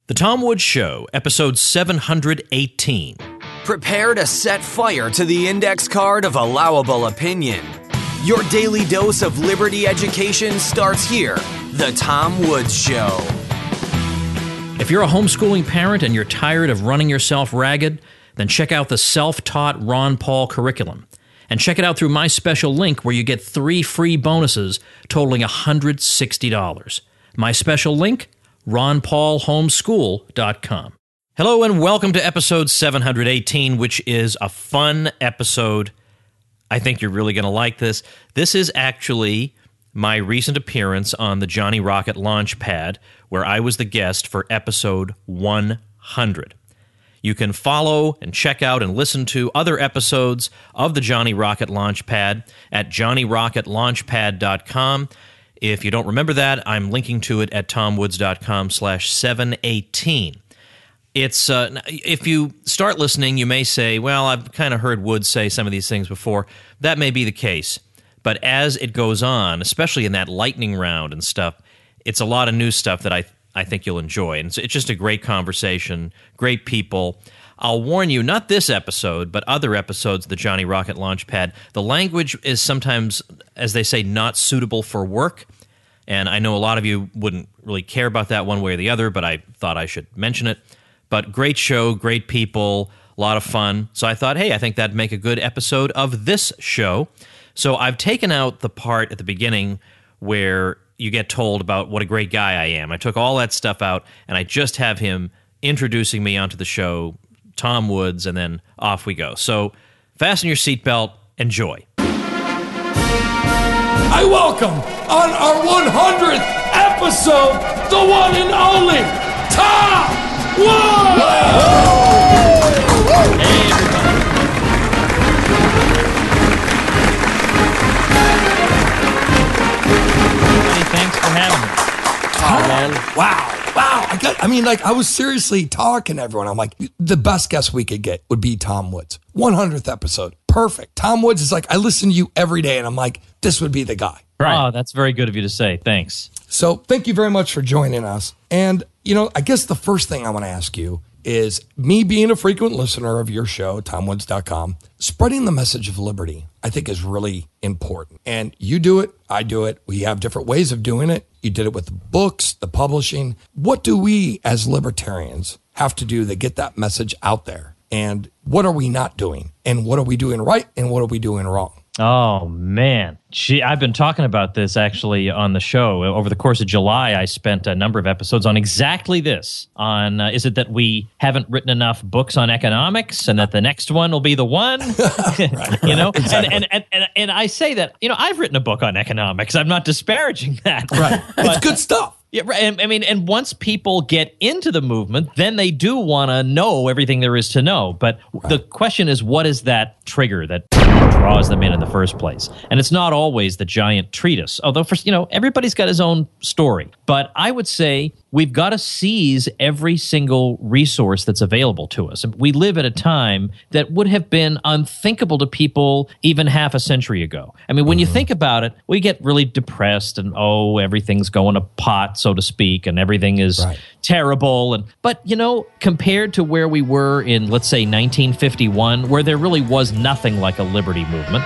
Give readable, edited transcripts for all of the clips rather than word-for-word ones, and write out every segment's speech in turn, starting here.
The Tom Woods Show, episode 718. Prepare to set fire to the index card of allowable opinion. Your daily dose of liberty education starts here. The Tom Woods Show. If you're a homeschooling parent and you're tired of running yourself ragged, then check out the self-taught Ron Paul curriculum. And check it out through my special link where you get 3 free bonuses totaling $160. My special link, ronpaulhomeschool.com. Hello and welcome to episode 718, which is a fun episode. I think you're really going to like this. This is actually my recent appearance on the Johnny Rocket Launchpad, where I was the guest for episode 100. You can follow and check out and listen to other episodes of the Johnny Rocket Launchpad at johnnyrocketlaunchpad.com. If you don't remember that, I'm linking to it at tomwoods.com/718. It's if you start listening, you may say, well, I've kind of heard Woods say some of these things before. That may be the case. But as it goes on, especially in that lightning round and stuff, it's a lot of new stuff that I think you'll enjoy. And it's just a great conversation, great people. I'll warn you, not this episode, but other episodes of the Johnny Rocket Launchpad, the language is sometimes, as they say, not suitable for work. And I know a lot of you wouldn't really care about that one way or the other, but I thought I should mention it. But great show, great people, a lot of fun. So I thought, hey, I think that'd make a good episode of this show. So I've taken out the part at the beginning where you get told about what a great guy I am. I took all that stuff out, and I just have him introducing me onto the show, Tom Woods, and then off we go. So fasten your seatbelt, enjoy. I welcome on our 100th episode, the one and only Tom Woods! Hey, everybody. Hey, thanks for having me. Oh, man. Wow. I was seriously talking to everyone. I'm like, the best guest we could get would be Tom Woods. 100th episode. Perfect. Tom Woods is like, I listen to you every day, and I'm like, this would be the guy. Right. Oh, that's very good of you to say. Thanks. So thank you very much for joining us. And, I guess the first thing I want to ask you is, me being a frequent listener of your show, tomwoods.com, spreading the message of liberty, I think, is really important. And you do it, I do it. We have different ways of doing it. You did it with the books, the publishing. What do we as libertarians have to do to get that message out there? And what are we not doing? And what are we doing right? And what are we doing wrong? Oh, man. Gee, I've been talking about this actually on the show. Over the course of July, I spent a number of episodes on exactly this. On is it that we haven't written enough books on economics and that the next one will be the one? Exactly. And I say that, I've written a book on economics. I'm not disparaging that. Right. It's good stuff. Yeah, right. And once people get into the movement, then they do want to know everything there is to know. But the question is, what is that trigger that draws them in the first place? And it's not always the giant treatise, although everybody's got his own story. But I would say we've got to seize every single resource that's available to us. We live at a time that would have been unthinkable to people even half a century ago. When you think about it, we get really depressed and, everything's going to pot, so to speak, and everything is terrible. But compared to where we were in, let's say, 1951, where there really was nothing like a liberty movement.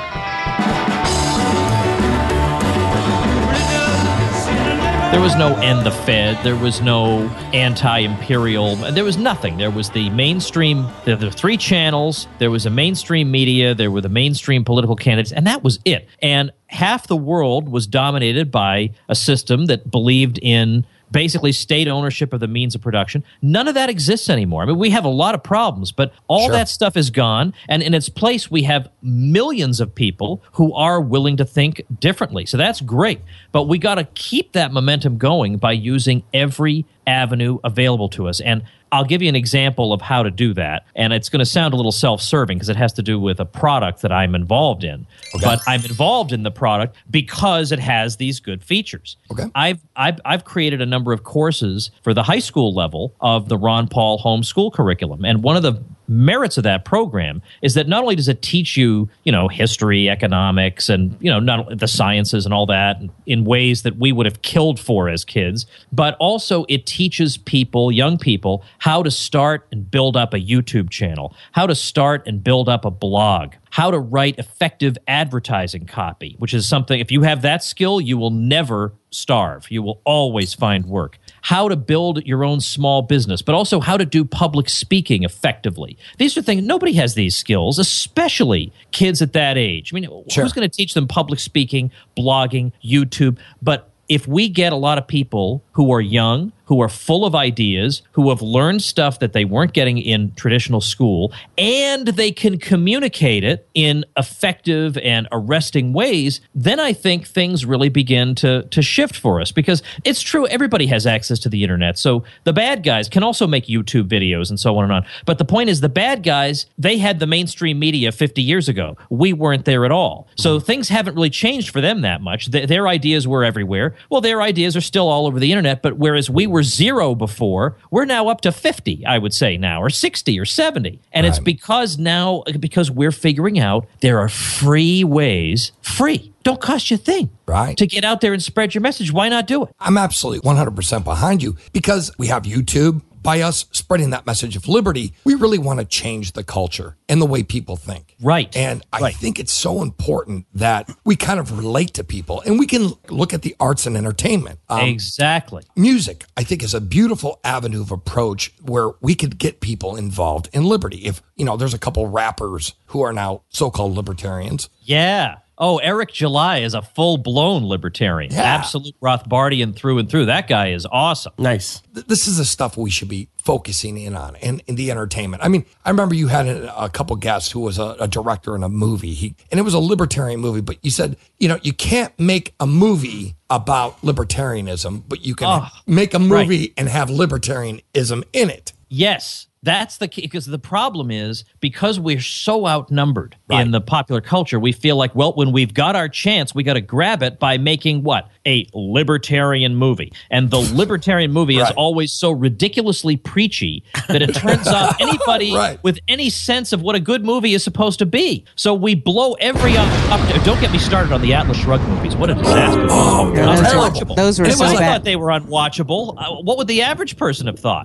There was no end the Fed. There was no anti-imperial. There was nothing. There was the mainstream. There were 3 channels. There was a mainstream media. There were the mainstream political candidates, and that was it. And half the world was dominated by a system that believed in basically state ownership of the means of production. None of that exists anymore. We have a lot of problems, but all that stuff is gone. And in its place, we have millions of people who are willing to think differently. So that's great. But we got to keep that momentum going by using every avenue available to us. And I'll give you an example of how to do that. And it's going to sound a little self-serving because it has to do with a product that I'm involved in. Okay. But I'm involved in the product because it has these good features. Okay. I've created a number of courses for the high school level of the Ron Paul homeschool curriculum. And one of the merits of that program is that not only does it teach you, history, economics, and, not the sciences and all that in ways that we would have killed for as kids, but also it teaches people, young people, how to start and build up a YouTube channel, how to start and build up a blog, how to write effective advertising copy, which is something, if you have that skill, you will never starve. You will always find work. How to build your own small business, but also how to do public speaking effectively. These are things, nobody has these skills, especially kids at that age. I mean, who's going to teach them public speaking, blogging, YouTube? But if we get a lot of people who are young, who are full of ideas, who have learned stuff that they weren't getting in traditional school, and they can communicate it in effective and arresting ways, then I think things really begin to shift for us. Because it's true, everybody has access to the internet. So the bad guys can also make YouTube videos and so on and on. But the point is, the bad guys, they had the mainstream media 50 years ago. We weren't there at all. So things haven't really changed for them that much. Their ideas were everywhere. Well, their ideas are still all over the internet, but whereas we were 0 before, we're now up to 50, I would say now, or 60 or 70. And it's because we're figuring out there are free ways, don't cost you a thing, to get out there and spread your message. Why not do it? I'm absolutely 100% behind you because we have YouTube. By us spreading that message of liberty, we really want to change the culture and the way people think. Right. And I think it's so important that we kind of relate to people and we can look at the arts and entertainment. Exactly. Music, I think, is a beautiful avenue of approach where we could get people involved in liberty. If, there's a couple rappers who are now so-called libertarians. Yeah. Oh, Eric July is a full-blown libertarian. Yeah. Absolute Rothbardian through and through. That guy is awesome. Nice. This is the stuff we should be focusing in on and in the entertainment. I mean, I remember you had a couple guests who was a director in a movie. And it was a libertarian movie, but you said, you can't make a movie about libertarianism, but you can make a movie and have libertarianism in it. Yes. That's the key, because the problem is, because we're so outnumbered in the popular culture, we feel like, well, when we've got our chance, we got to grab it by making what? A libertarian movie. And the libertarian movie is always so ridiculously preachy that it turns off anybody with any sense of what a good movie is supposed to be. So we blow every opportunity. Don't get me started on the Atlas Shrugged movies. What a disaster. Unwatchable. Those were so bad. I thought they were unwatchable. What would the average person have thought?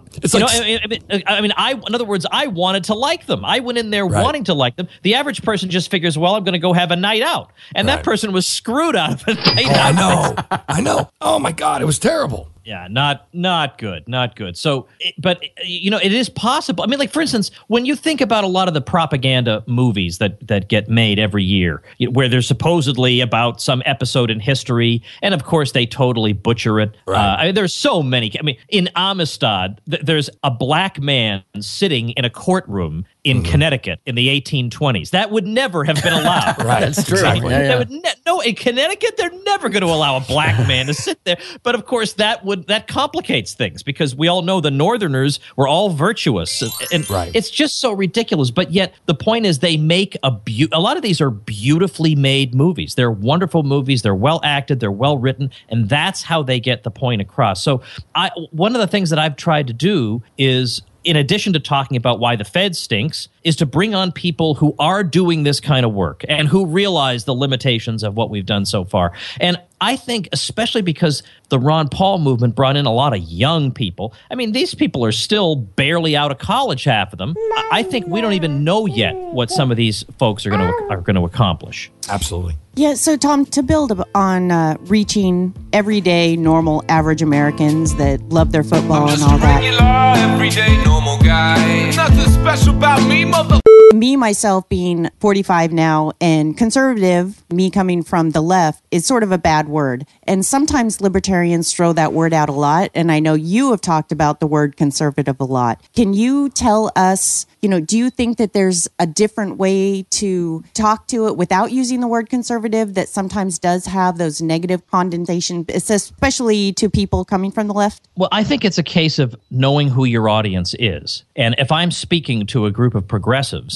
In other words, I wanted to like them. I went in there wanting to like them. The average person just figures, well, I'm going to go have a night out. And that person was screwed out of a night out. I know. Oh, my God. It was terrible. Yeah, not good. So, but it is possible. I mean, like, for instance, when you think about a lot of the propaganda movies that get made every year, where they're supposedly about some episode in history, and of course they totally butcher it. There's so many. I mean, in Amistad, there's a black man sitting in a courtroom in Connecticut in the 1820s. That would never have been allowed. That's true. Exactly. Yeah. No, in Connecticut, they're never going to allow a black man to sit there. But of course, that complicates things, because we all know the Northerners were all virtuous, and it's just so ridiculous. But yet, the point is, they make a lot of these are beautifully made movies. They're wonderful movies. They're well acted. They're well written, and that's how they get the point across. So, one of the things that I've tried to do is, in addition to talking about why the Fed stinks, is to bring on people who are doing this kind of work and who realize the limitations of what we've done so far. And I think, especially because the Ron Paul movement brought in a lot of young people. I mean, these people are still barely out of college, half of them. I think we don't even know yet what some of these folks are going to accomplish. Absolutely. Yeah, so Tom, to build on reaching everyday, normal, average Americans that love their football and all that. Regular, everyday, normal guy. Nothing special about me, mother. Me, myself, being 45 now, and conservative, me coming from the left, is sort of a bad word. And sometimes libertarians throw that word out a lot. And I know you have talked about the word conservative a lot. Can you tell us, do you think that there's a different way to talk to it without using the word conservative that sometimes does have those negative connotations, especially to people coming from the left? Well, I think it's a case of knowing who your audience is. And if I'm speaking to a group of progressives,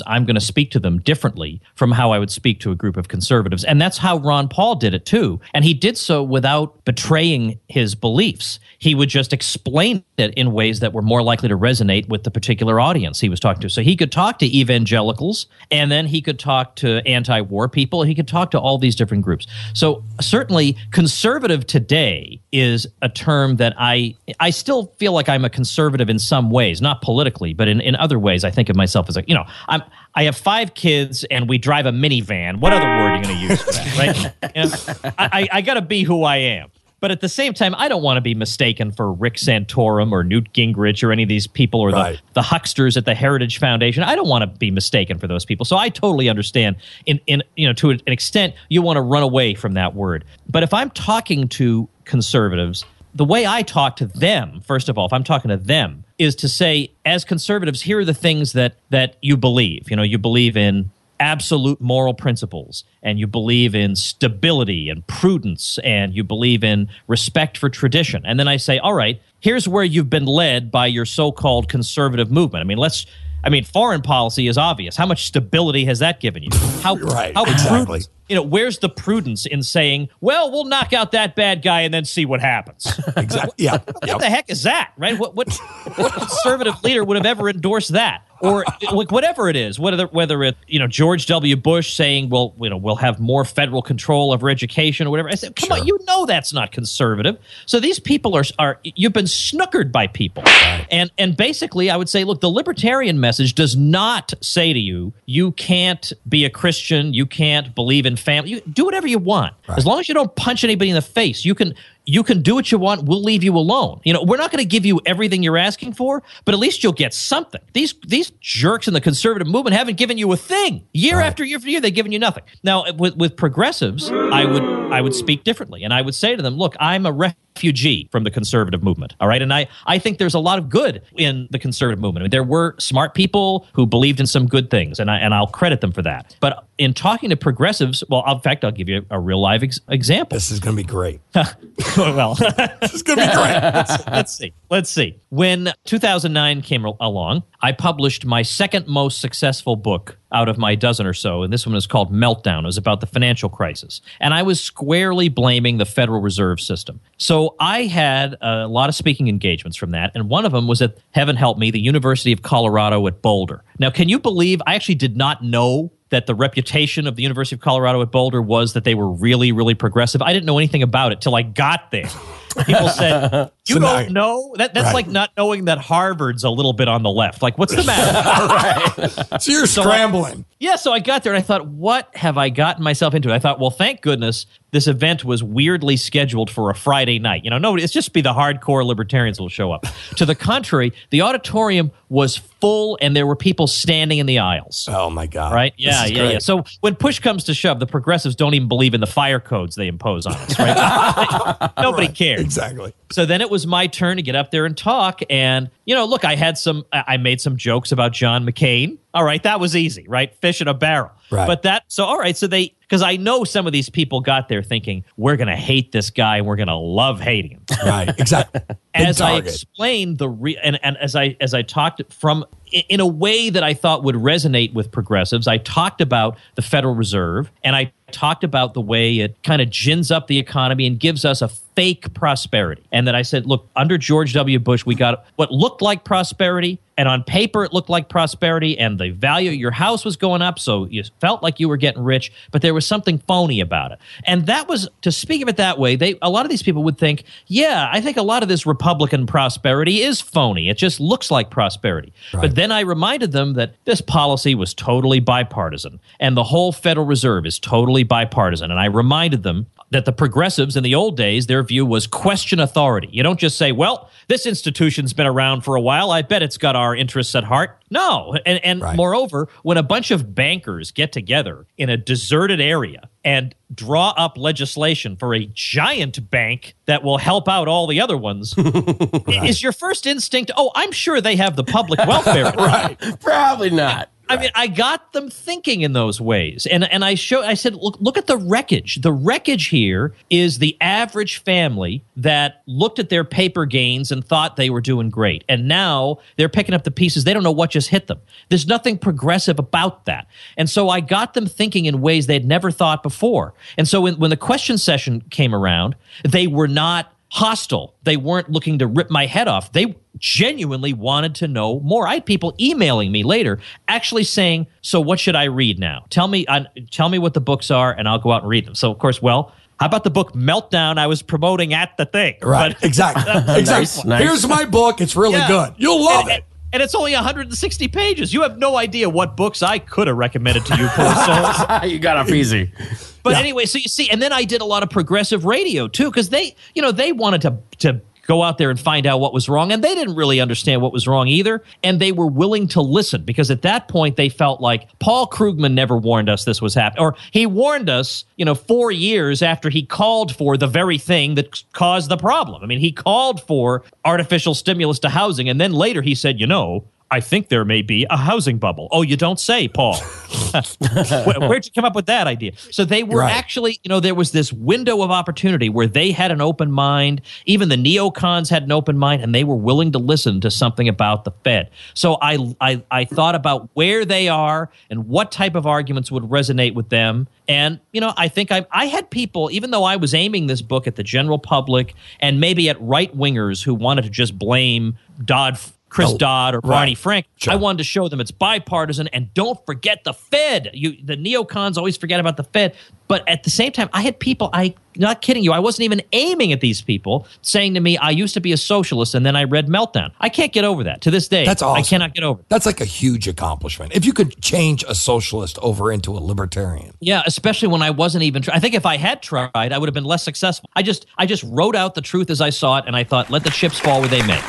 I'm going to speak to them differently from how I would speak to a group of conservatives. And that's how Ron Paul did it too. And he did so without betraying his beliefs. He would just explain it in ways that were more likely to resonate with the particular audience he was talking to. So he could talk to evangelicals, and then he could talk to anti-war people. He could talk to all these different groups. So certainly conservative today is a term that I still feel like I'm a conservative in some ways, not politically, but in other ways I think of myself as I have 5 kids and we drive a minivan. What other word are you going to use for that, right? I got to be who I am. But at the same time, I don't want to be mistaken for Rick Santorum or Newt Gingrich or any of these people or the hucksters at the Heritage Foundation. I don't want to be mistaken for those people. So I totally understand. To an extent, you want to run away from that word. But if I'm talking to conservatives, the way I talk to them, first of all, if I'm talking to them, is to say, as conservatives, here are the things that you believe. You believe in absolute moral principles, and you believe in stability and prudence, and you believe in respect for tradition. And then I say, all right, here's where you've been led by your so-called conservative movement. Foreign policy is obvious. How much stability has that given you? How exactly. Where's the prudence in saying, well, we'll knock out that bad guy and then see what happens? Exactly. Yeah. What the heck is that, right? What conservative leader would have ever endorsed that? Or whatever it is, whether it George W. Bush saying, well, we'll have more federal control over education or whatever. I said, come on, that's not conservative. So these people are you've been snookered by people, and basically I would say, look, the libertarian message does not say to you, you can't be a Christian, you can't believe in family, you do whatever you want, as long as you don't punch anybody in the face. You can do what you want. We'll leave you alone. We're not going to give you everything you're asking for, but at least you'll get something. These jerks in the conservative movement haven't given you a thing. Year after year after year, they've given you nothing. Now, with progressives, I would speak differently, and I would say to them, look, I'm a refugee from the conservative movement, all right? And I think there's a lot of good in the conservative movement. There were smart people who believed in some good things, and I'll credit them for that. But in talking to progressives, well, in fact, I'll give you a real live example. This is going to be great. Well, this is going to be great. Let's see. When 2009 came along, I published my second most successful book out of my dozen or so, and this one is called Meltdown. It was about the financial crisis, and I was squarely blaming the Federal Reserve System. So I had a lot of speaking engagements from that, and one of them was at, heaven help me, the University of Colorado at Boulder. Now, can you believe I actually did not know that the reputation of the University of Colorado at Boulder was that they were really, really progressive? I didn't know anything about it till I got there. People said, you don't know? That's like not knowing that Harvard's a little bit on the left. Like, what's the matter? So you're scrambling. So I got there and I thought, what have I gotten myself into? I thought, well, thank goodness this event was weirdly scheduled for a Friday night. Nobody, it's just be the hardcore libertarians who will show up. To the contrary, the auditorium was full and there were people standing in the aisles. Oh, my God. Right? Yeah. So when push comes to shove, the progressives don't even believe in the fire codes they impose on us, right? Nobody cares. Exactly. So then it was my turn to get up there and talk. And, look, I made some jokes about John McCain. All right, that was easy, right? Fish in a barrel. Right. Because I know some of these people got there thinking, we're going to hate this guy and we're going to love hating him. Right, exactly. As I explained and as I talked from in a way that I thought would resonate with progressives, I talked about the Federal Reserve, and I talked about the way it kind of gins up the economy and gives us a fake prosperity. And then I said, look, under George W. Bush, we got what looked like prosperity, and on paper it looked like prosperity, and the value of your house was going up, so you felt like you were getting rich, but there was something phony about it. And that was, to speak of it that way, a lot of these people would think, yeah, I think a lot of this Republican prosperity is phony. It just looks like prosperity. Right. But then I reminded them that this policy was totally bipartisan, and the whole Federal Reserve is totally bipartisan. And I reminded them that the progressives in the old days, their view was question authority. You don't just say, well, this institution's been around for a while, I bet it's got our interests at heart. No. And right. Moreover, when a bunch of bankers get together in a deserted area and draw up legislation for a giant bank that will help out all the other ones, right. Is your first instinct, I'm sure they have the public welfare. Right. Probably not. I mean, I got them thinking in those ways. And I said, look at the wreckage. The wreckage here is the average family that looked at their paper gains and thought they were doing great. And now they're picking up the pieces. They don't know what just hit them. There's nothing progressive about that. And so I got them thinking in ways they'd never thought before. And so when the question session came around, they were not hostile. They weren't looking to rip my head off. They genuinely wanted to know more. I had people emailing me later actually saying, so what should I read now? Tell me what the books are and I'll go out and read them. So, of course, how about the book Meltdown I was promoting at the thing? Right, exactly. Exactly. Nice. Here's my book. It's really good. You'll love it. And it's only 160 pages. You have no idea what books I could have recommended to you, poor souls. You got off easy. But anyway, so you see, and then I did a lot of progressive radio too, because they wanted to go out there and find out what was wrong, and they didn't really understand what was wrong either, and they were willing to listen, because at that point they felt like Paul Krugman never warned us this was happening, or he warned us, 4 years after he called for the very thing that caused the problem. I mean, he called for artificial stimulus to housing, and then later he said, I think there may be a housing bubble. Oh, you don't say, Paul. Where'd you come up with that idea? So they were actually, there was this window of opportunity where they had an open mind. Even the neocons had an open mind, and they were willing to listen to something about the Fed. So I thought about where they are and what type of arguments would resonate with them. And, I think I had people, even though I was aiming this book at the general public and maybe at right-wingers who wanted to just blame Chris Dodd or Barney Frank. Sure. I wanted to show them it's bipartisan, and don't forget the Fed. The neocons always forget about the Fed. But at the same time, I had people, not kidding you, I wasn't even aiming at these people, saying to me, I used to be a socialist and then I read Meltdown. I can't get over that. To this day, that's awesome. I cannot get over it. That's like a huge accomplishment. If you could change a socialist over into a libertarian. Yeah, especially when I wasn't even I think if I had tried, I would have been less successful. I just wrote out the truth as I saw it, and I thought, let the chips fall where they may.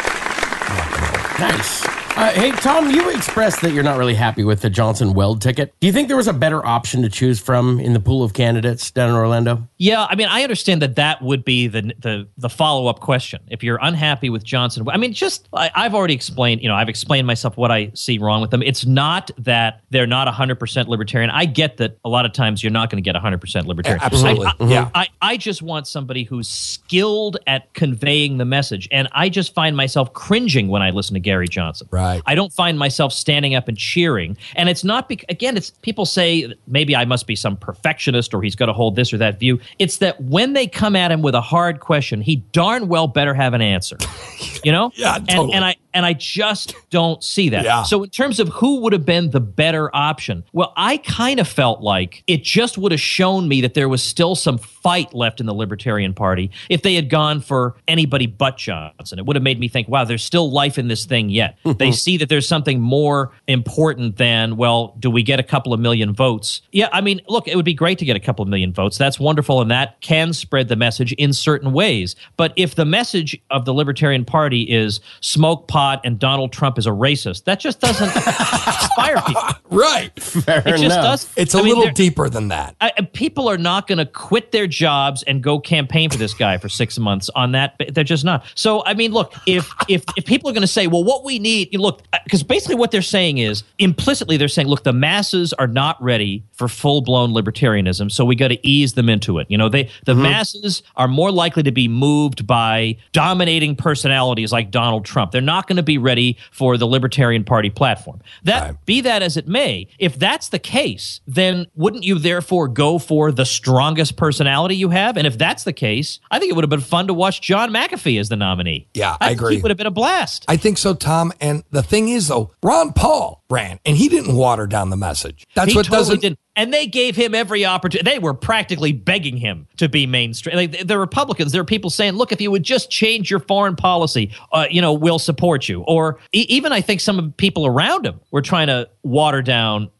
Nice. Hey, Tom, you expressed that you're not really happy with the Johnson Weld ticket. Do you think there was a better option to choose from in the pool of candidates down in Orlando? Yeah, I mean, I understand that would be the follow-up question. If you're unhappy with Johnson, I mean, I've already explained, I've explained myself what I see wrong with them. It's not that they're not 100% libertarian. I get that a lot of times you're not going to get 100% libertarian. Absolutely. I just want somebody who's skilled at conveying the message. And I just find myself cringing when I listen to Gary Johnson. Right. I don't find myself standing up and cheering. And it's not it's people say maybe I must be some perfectionist or he's going to hold this or that view. It's that when they come at him with a hard question, he darn well better have an answer. Yeah, totally. And I just don't see that. Yeah. So in terms of who would have been the better option, well, I kind of felt like it just would have shown me that there was still some fight left in the Libertarian Party if they had gone for anybody but Johnson. It would have made me think, wow, there's still life in this thing yet. They see that there's something more important than, well, do we get a couple of million votes? Yeah, I mean, look, it would be great to get a couple of million votes. That's wonderful, and that can spread the message in certain ways. But if the message of the Libertarian Party is smoke pot and Donald Trump is a racist, that just doesn't inspire people. Right. Fair It just enough. does. It's a little deeper than that. People are not going to quit their jobs and go campaign for this guy for 6 months on that. They're just not. So, I mean, look, if people are going to say, well, what we need, look, because basically what they're saying is, implicitly they're saying, look, the masses are not ready for full-blown libertarianism, so we got to ease them into it. The masses are more likely to be moved by dominating personalities like Donald Trump. They're not going to be ready for the Libertarian Party platform. Be that as it may, if that's the case, then wouldn't you therefore go for the strongest personality you have? And if that's the case, I think it would have been fun to watch John McAfee as the nominee. Yeah, I agree. think he would have been a blast. I think so, Tom. And the thing is, though, Ron Paul ran, and he didn't water down the message. That's He what totally doesn't. didn't. And they gave him every opportunity. They were practically begging him to be mainstream. Like, the Republicans, there are people saying, look, if you would just change your foreign policy, we'll support you. Or even I think some of the people around him were trying to water down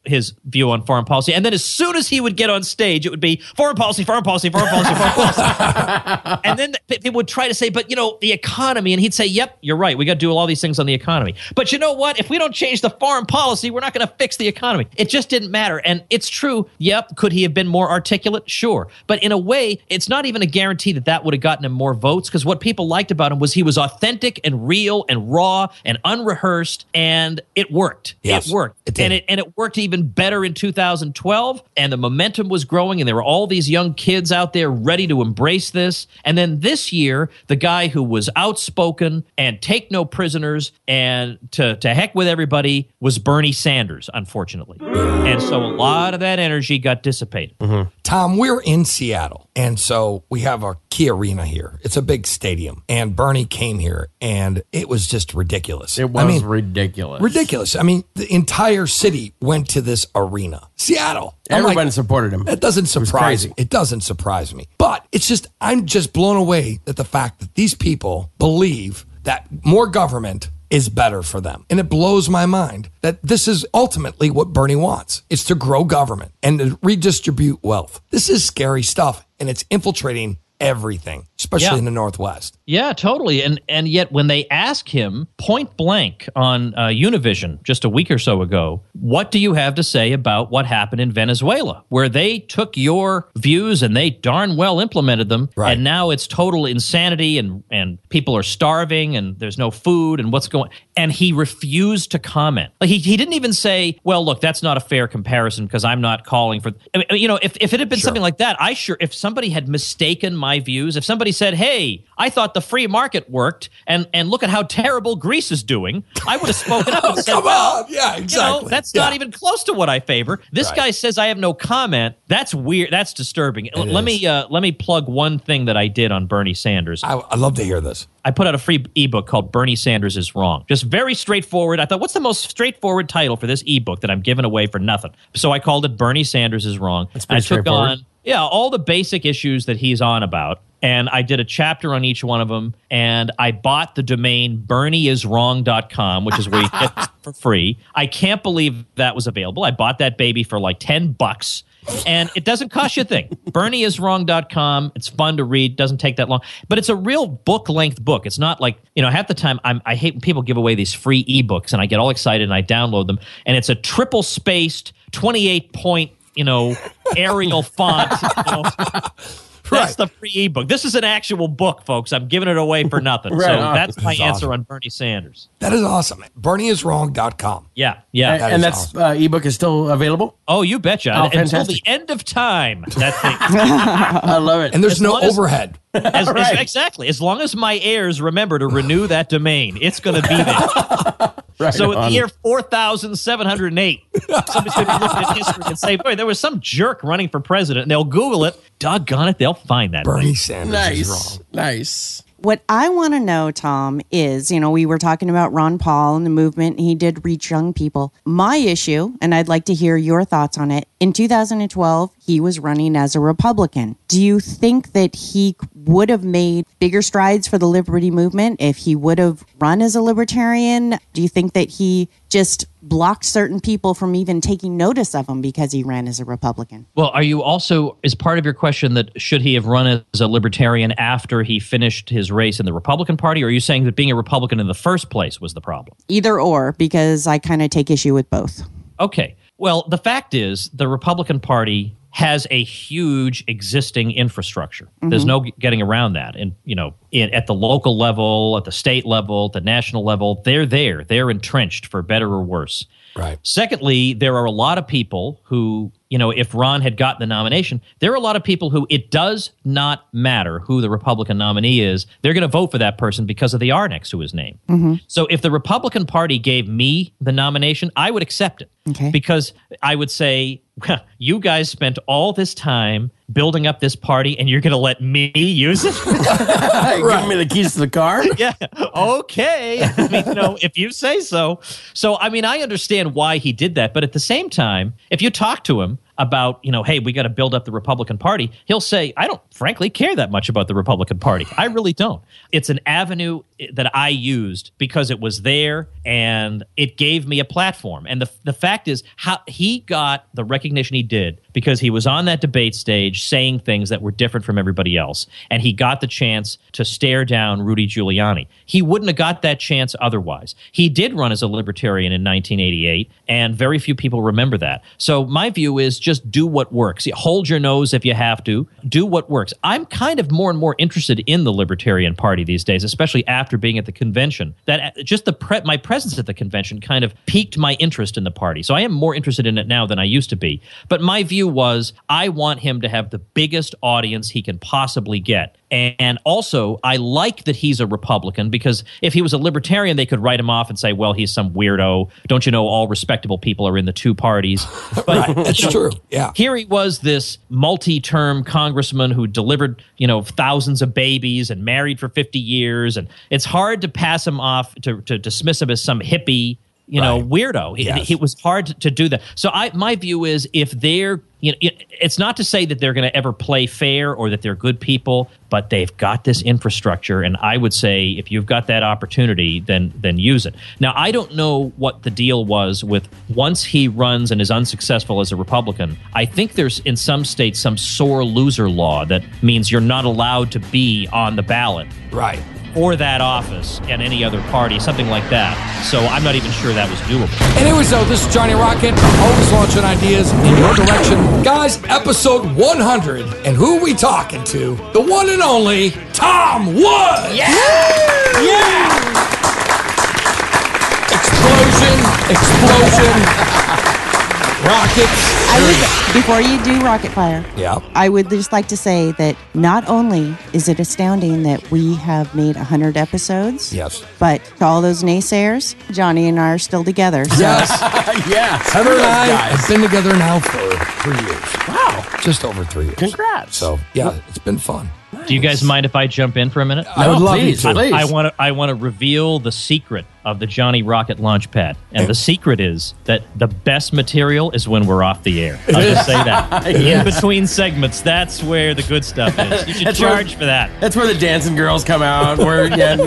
his view on foreign policy. And then as soon as he would get on stage, it would be foreign policy, foreign policy, foreign policy, foreign policy. And then people would try to say, but, the economy. And he'd say, yep, you're right. We got to do all these things on the economy. But you know what? If we don't change the foreign policy, we're not going to fix the economy. It just didn't matter. And it's true. Yep. Could he have been more articulate? Sure. But in a way, it's not even a guarantee that would have gotten him more votes, because what people liked about him was he was authentic and real and raw and unrehearsed, and it worked. Yes, it worked. it did. And it worked even better in 2012, and the momentum was growing, and there were all these young kids out there ready to embrace this. And then this year, the guy who was outspoken and take no prisoners and to heck with everybody was Bernie Sanders, unfortunately. And so a lot of that energy got dissipated. Tom, we're in Seattle, and so we have our Key Arena here. It's a big stadium, and Bernie came here, and it was just ridiculous. It was ridiculous. Ridiculous. I mean, the entire city went to this arena. Seattle. Everyone supported him. That doesn't surprise crazy. me. It doesn't surprise me. But it's just, I'm just blown away at the fact that these people believe that more government is better for them. And it blows my mind that this is ultimately what Bernie wants. It's to grow government and to redistribute wealth. This is scary stuff, and it's infiltrating everything, especially in the Northwest. Yeah, totally. And yet when they ask him point blank on Univision just a week or so ago, what do you have to say about what happened in Venezuela, where they took your views and they darn well implemented them, and now it's total insanity and people are starving and there's no food and what's going. And he refused to comment. Like he didn't even say, well, look, that's not a fair comparison because I'm not calling for. If it had been something like that, if somebody had mistaken my views, if somebody said, hey, I thought the free market worked and look at how terrible Greece is doing, I would have spoken up and said, Come on. Yeah, exactly. That's not even close to what I favor. This guy says I have no comment. That's weird. That's disturbing. Let me plug one thing that I did on Bernie Sanders. I'd love to hear this. I put out a free ebook called Bernie Sanders is Wrong. Just very straightforward. I thought, what's the most straightforward title for this ebook that I'm giving away for nothing? So I called it Bernie Sanders is Wrong. That's pretty straightforward. All the basic issues that he's on about. And I did a chapter on each one of them. And I bought the domain bernieiswrong.com, which is where you get it for free. I can't believe that was available. I bought that baby for like $10. And it doesn't cost you a thing. bernieiswrong.com. It's fun to read. Doesn't take that long. But it's a real book-length book. It's not like, half the time I hate when people give away these free ebooks and I get all excited and I download them. And it's a triple-spaced, 28-point, Arial font. That's the free ebook. This is an actual book, folks. I'm giving it away for nothing. So that's my answer on Bernie Sanders. That is awesome. bernieiswrong.com. Yeah. And that's ebook is still available? Oh, you betcha. Oh, Until fantastic. the end of time. That thing. I love it. And there's As no long as- overhead. Exactly. As long as my heirs remember to renew that domain, it's going to be there. So in the year 4708, somebody's going to be looking at history and say, boy, there was some jerk running for president, and they'll Google it. Doggone it, they'll find that. Bernie thing. Sanders is wrong. Nice. What I want to know, Tom, is, we were talking about Ron Paul and the movement, and he did reach young people. My issue, and I'd like to hear your thoughts on it, in 2012, he was running as a Republican. Do you think that he would have made bigger strides for the liberty movement if he would have run as a libertarian? Do you think that he just blocked certain people from even taking notice of him because he ran as a Republican? Well, are you also, is part of your question that should he have run as a libertarian after he finished his race in the Republican Party? Or are you saying that being a Republican in the first place was the problem? Either or, because I kind of take issue with both. Okay. Well, the fact is the Republican Party has a huge existing infrastructure. There's no getting around that. And, at the local level, at the state level, at the national level, they're there. They're entrenched for better or worse. Right. Secondly, there are a lot of people who, if Ron had gotten the nomination, there are a lot of people who it does not matter who the Republican nominee is. They're going to vote for that person because of the R next to his name. So if the Republican Party gave me the nomination, I would accept it. Okay. Because I would say, you guys spent all this time building up this party and you're going to let me use it? Give me the keys to the car? Yeah. Okay. I mean, if you say so. So, I mean, I understand why he did that. But at the same time, if you talk to him, about, hey, we got to build up the Republican Party, he'll say, I don't frankly care that much about the Republican Party. I really don't. It's an avenue that I used because it was there and it gave me a platform. And the fact is, how he got the recognition he did because he was on that debate stage saying things that were different from everybody else. And he got the chance to stare down Rudy Giuliani. He wouldn't have got that chance otherwise. He did run as a libertarian in 1988, and very few people remember that. So my view is just do what works. Hold your nose if you have to. Do what works. I'm kind of more and more interested in the Libertarian Party these days, especially after being at the convention. That just my presence at the convention kind of piqued my interest in the party. So I am more interested in it now than I used to be. But my view was I want him to have the biggest audience he can possibly get. And also, I like that he's a Republican because if he was a libertarian, they could write him off and say, well, he's some weirdo. Don't you know all respectable people are in the two parties? But Right, that's true. Yeah. Here he was, this multi-term congressman who delivered, thousands of babies and married for 50 years. And it's hard to pass him off, to dismiss him as some hippie, Right. weirdo. Yes. It was hard to do that. So my view is if they're, it's not to say that they're going to ever play fair or that they're good people, but they've got this infrastructure. And I would say if you've got that opportunity, then use it. Now, I don't know what the deal was with once he runs and is unsuccessful as a Republican. I think there's in some states some sore loser law that means you're not allowed to be on the ballot. Right. Or that office and any other party, something like that. So I'm not even sure that was doable. Anyways, so this is Johnny Rocket, always launching ideas in your direction. Guys, episode 100. And who are we talking to? The one and only Tom Woods! Yeah! Explosion. Rockets. Before you do Rocket Fire, Yeah. I would just like to say that not only is it astounding that we have made 100 episodes, Yes. but to all those naysayers, Johnny and I are still together. So Yes. Yeah. Heather and I Guys. have been together now for 3 years. Wow. Just over 3 years. Congrats. So, yeah, it's been fun. Do you guys mind if I jump in for a minute? I would love you please, to. please. I want to reveal the secret of the Johnny Rocket Launchpad. And the secret is that the best material is when we're off the air. I'll just say that. In between segments, that's where the good stuff is. You should That's charge for that. That's where the dancing girls come out. Where,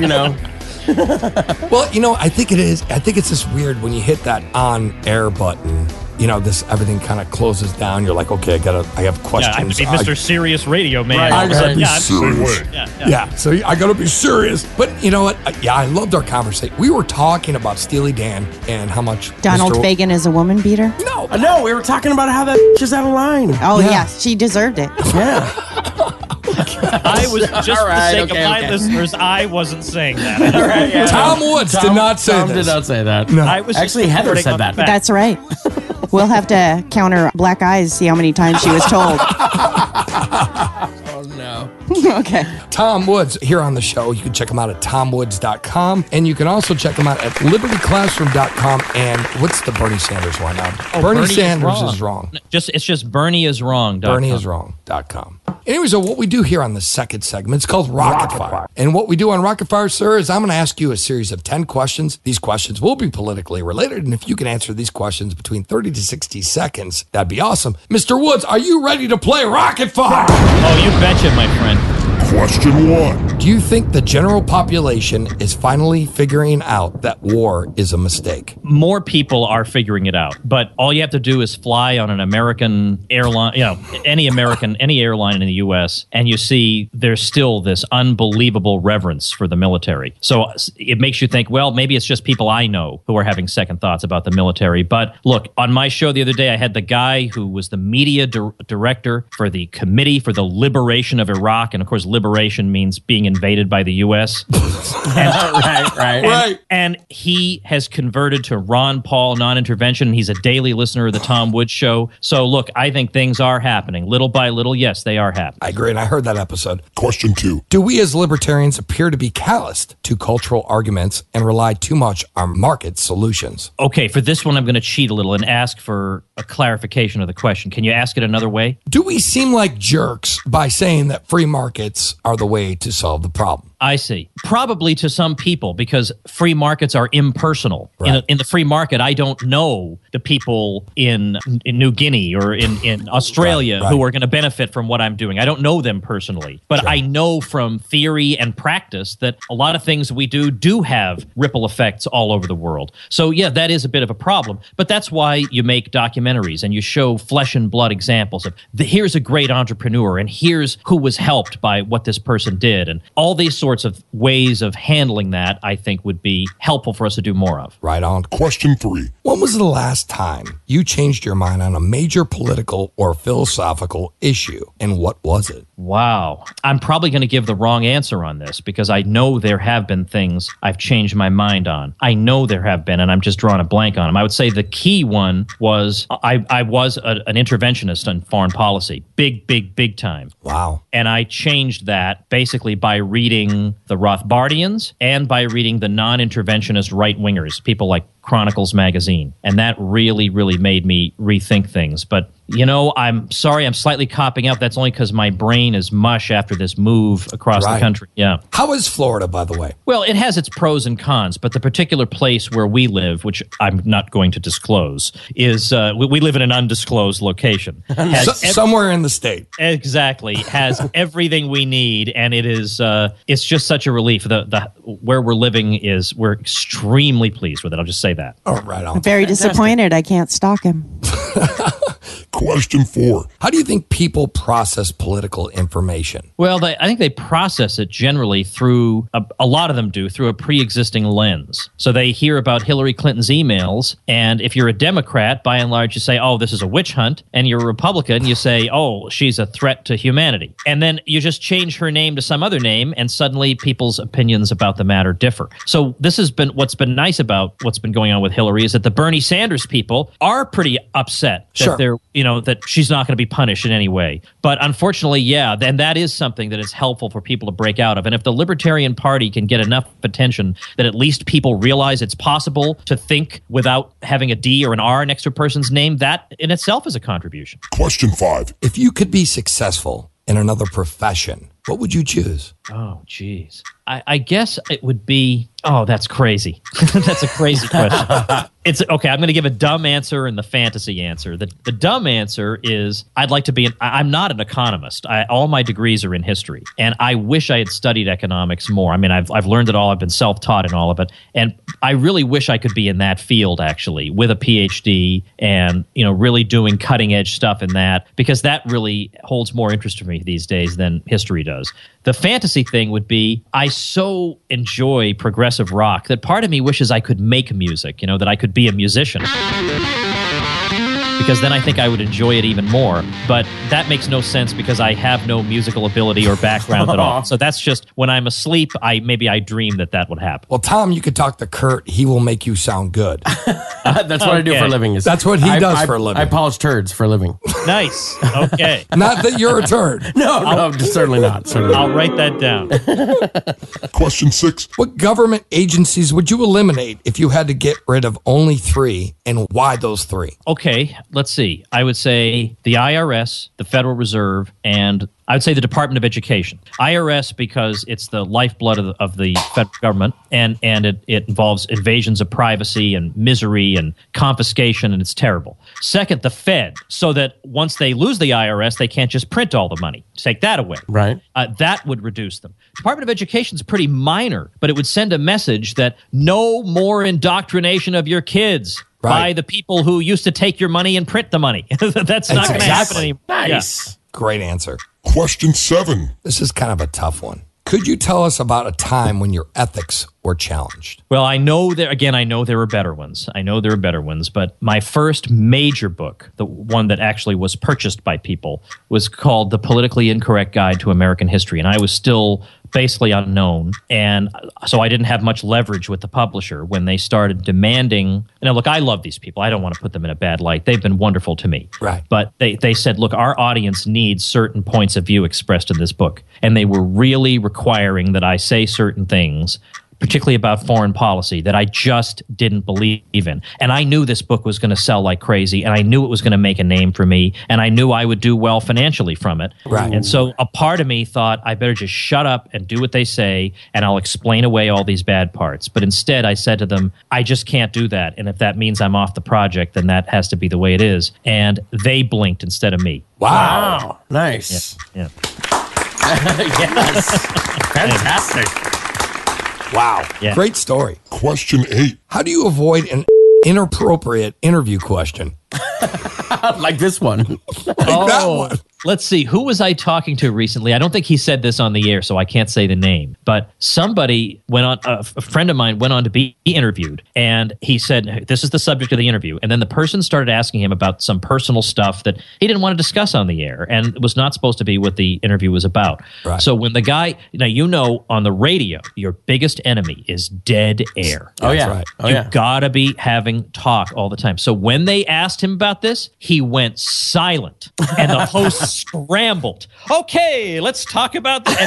Well, I think it is. I think it's just weird when you hit that on air button. Everything kind of closes down. You're like, okay, I have Yeah, I have questions. to be Mr. Serious Radio Man. Right, All of a sudden, right. yeah, I'm Serious. Yeah, so I gotta be serious. But you know what? I loved our conversation. We were talking about Steely Dan and how much Donald Mr. Fagen is a woman beater? No, No, we were talking about how that just out of line. Oh, Yeah. yeah, she deserved it. Yeah. I was just All right, for the sake okay, of my okay. listeners, I wasn't saying that. All right, yeah. Tom Woods did not say Tom this. did not say that. No. I was just Actually, Heather reporting said on that. the fact. That's right. We'll have to counter black eyes, see how many times she was told. Oh, no. Okay. Tom Woods here on the show. You can check him out at tomwoods.com. And you can also check him out at libertyclassroom.com. And what's the Bernie Sanders one? Bernie Sanders is wrong. It's just Bernie is wrong. BernieIsWrong.com. Anyway, so what we do here on the second segment, it's called Rocket Fire. And what we do on Rocket Fire, sir, is I'm going to ask you a series of 10 questions. These questions will be politically related. And if you can answer these questions between 30 to 60 seconds, that'd be awesome. Mr. Woods, are you ready to play Rocket Fire? Oh, you betcha, my friend. Question 1. Do you think the general population is finally figuring out that war is a mistake? More people are figuring it out, but all you have to do is fly on an American airline, any airline in the U.S., and you see there's still this unbelievable reverence for the military. So it makes you think, well, maybe it's just people I know who are having second thoughts about the military. But look, on my show the other day, I had the guy who was the media director for the Committee for the Liberation of Iraq, and of course, liberation means being invaded by the U.S. Right. And he has converted to Ron Paul non-intervention. And he's a daily listener of the Tom Woods Show. So look, I think things are happening. Little by little, yes, they are happening. I agree, and I heard that episode. Question 2. Do we as libertarians appear to be calloused to cultural arguments and rely too much on market solutions? Okay, for this one, I'm going to cheat a little and ask for a clarification of the question. Can you ask it another way? Do we seem like jerks by saying that free markets are the way to solve the problem. I see. Probably to some people, because free markets are impersonal. Right. In the free market, I don't know the people in New Guinea or in Australia Right. who are going to benefit from what I'm doing. I don't know them personally, but I know from theory and practice that a lot of things we do have ripple effects all over the world. So yeah, that is a bit of a problem, but that's why you make documentaries and you show flesh and blood examples of here's a great entrepreneur and here's who was helped by what this person did, and all these sorts of ways of handling that I think would be helpful for us to do more of. Right on. Question 3. When was the last time you changed your mind on a major political or philosophical issue, and what was it? Wow. I'm probably going to give the wrong answer on this because I know there have been things I've changed my mind on. I know there have been, and I'm just drawing a blank on them. I would say the key one was I was an interventionist in foreign policy. Big time. Wow. And I changed that basically by reading the Rothbardians and by reading the non-interventionist right-wingers, people like Chronicles Magazine. And that really made me rethink things. But, you know, I'm sorry, I'm slightly copping up. That's only because my brain is mush after this move across the country. Yeah. How is Florida, by the way? Well, it has its pros and cons, but the particular place where we live, which I'm not going to disclose, is we live in an undisclosed location. Somewhere in the state. Exactly. Has everything we need, and it is it's just such a relief. The where we're living is, we're extremely pleased with it. I'll just say that. Oh, right on. Very disappointed I can't stalk him. Question 4. How do you think people process political information? Well, I think they process it generally through, a lot of them do, through a pre-existing lens. So they hear about Hillary Clinton's emails, and if you're a Democrat, by and large, you say, oh, this is a witch hunt, and you're a Republican, you say, oh, she's a threat to humanity. And then you just change her name to some other name, and suddenly people's opinions about the matter differ. So this has been, what's been nice about what's been going on with Hillary is that the Bernie Sanders people are pretty upset that they're, you know, that she's not going to be punished in any way. But unfortunately, yeah, then that is something that is helpful for people to break out of. And if the Libertarian Party can get enough attention that at least people realize it's possible to think without having a D or an R next to a person's name, that in itself is a contribution. Question 5. If you could be successful in another profession, what would you choose? Oh, geez. I guess it would be... Oh, that's crazy. That's a crazy question. It's okay. I'm going to give a dumb answer and the fantasy answer. The dumb answer is I'd like to be I'm not an economist. All my degrees are in history, and I wish I had studied economics more. I mean, I've learned it all. I've been self-taught in all of it, and I really wish I could be in that field actually with a PhD and, you know, really doing cutting edge stuff in that, because that really holds more interest to me these days than history does. The fantasy thing would be I so enjoy progressive rock that part of me wishes I could make music, you know, that I could be a musician. Because then I think I would enjoy it even more. But that makes no sense because I have no musical ability or background at all. So that's just when I'm asleep, maybe I dream that would happen. Well, Tom, you could talk to Kurt. He will make you sound good. That's what I do for a living. That's what he does for a living. I polish turds for a living. Nice. Okay. Not that you're a turd. No, certainly not. Certainly I'll write that down. Question 6. What government agencies would you eliminate if you had to get rid of only 3, and why those 3? Okay, let's see. I would say the IRS, the Federal Reserve, and I would say the Department of Education. IRS because it's the lifeblood of the federal government, and it involves invasions of privacy and misery and confiscation, and it's terrible. Second, the Fed, so that once they lose the IRS, they can't just print all the money. Take that away. Right. That would reduce them. Department of Education is pretty minor, but it would send a message that no more indoctrination of your kids by the people who used to take your money and print the money. That's not going to happen anymore. Nice. Yeah. Great answer. Question 7. This is kind of a tough one. Could you tell us about a time when your ethics were challenged? Well, I know there were better ones. But my first major book, the one that actually was purchased by people, was called The Politically Incorrect Guide to American History. And I was still basically unknown. And so I didn't have much leverage with the publisher when they started demanding. Now, look, I love these people. I don't want to put them in a bad light. They've been wonderful to me. Right. But they said, look, our audience needs certain points of view expressed in this book. And they were really requiring that I say certain things, particularly about foreign policy, that I just didn't believe in. And I knew this book was going to sell like crazy, and I knew it was going to make a name for me, and I knew I would do well financially from it. Right. And so a part of me thought, I better just shut up and do what they say, and I'll explain away all these bad parts. But instead, I said to them, I just can't do that. And if that means I'm off the project, then that has to be the way it is. And they blinked instead of me. Wow. Nice. Yeah. Yes. Fantastic. Wow. Yeah. Great story. Question 8. How do you avoid an inappropriate interview question? Like this one. That one. Let's see. Who was I talking to recently? I don't think he said this on the air, so I can't say the name. But somebody went on, a friend of mine went on to be interviewed, and he said, this is the subject of the interview. And then the person started asking him about some personal stuff that he didn't want to discuss on the air, and it was not supposed to be what the interview was about. Right. So when the guy, now, on the radio, your biggest enemy is dead air. Oh, yeah. right. Oh, You yeah. gotta be having talk all the time. So when they asked him about this, he went silent, and the host scrambled. Okay, let's talk about that.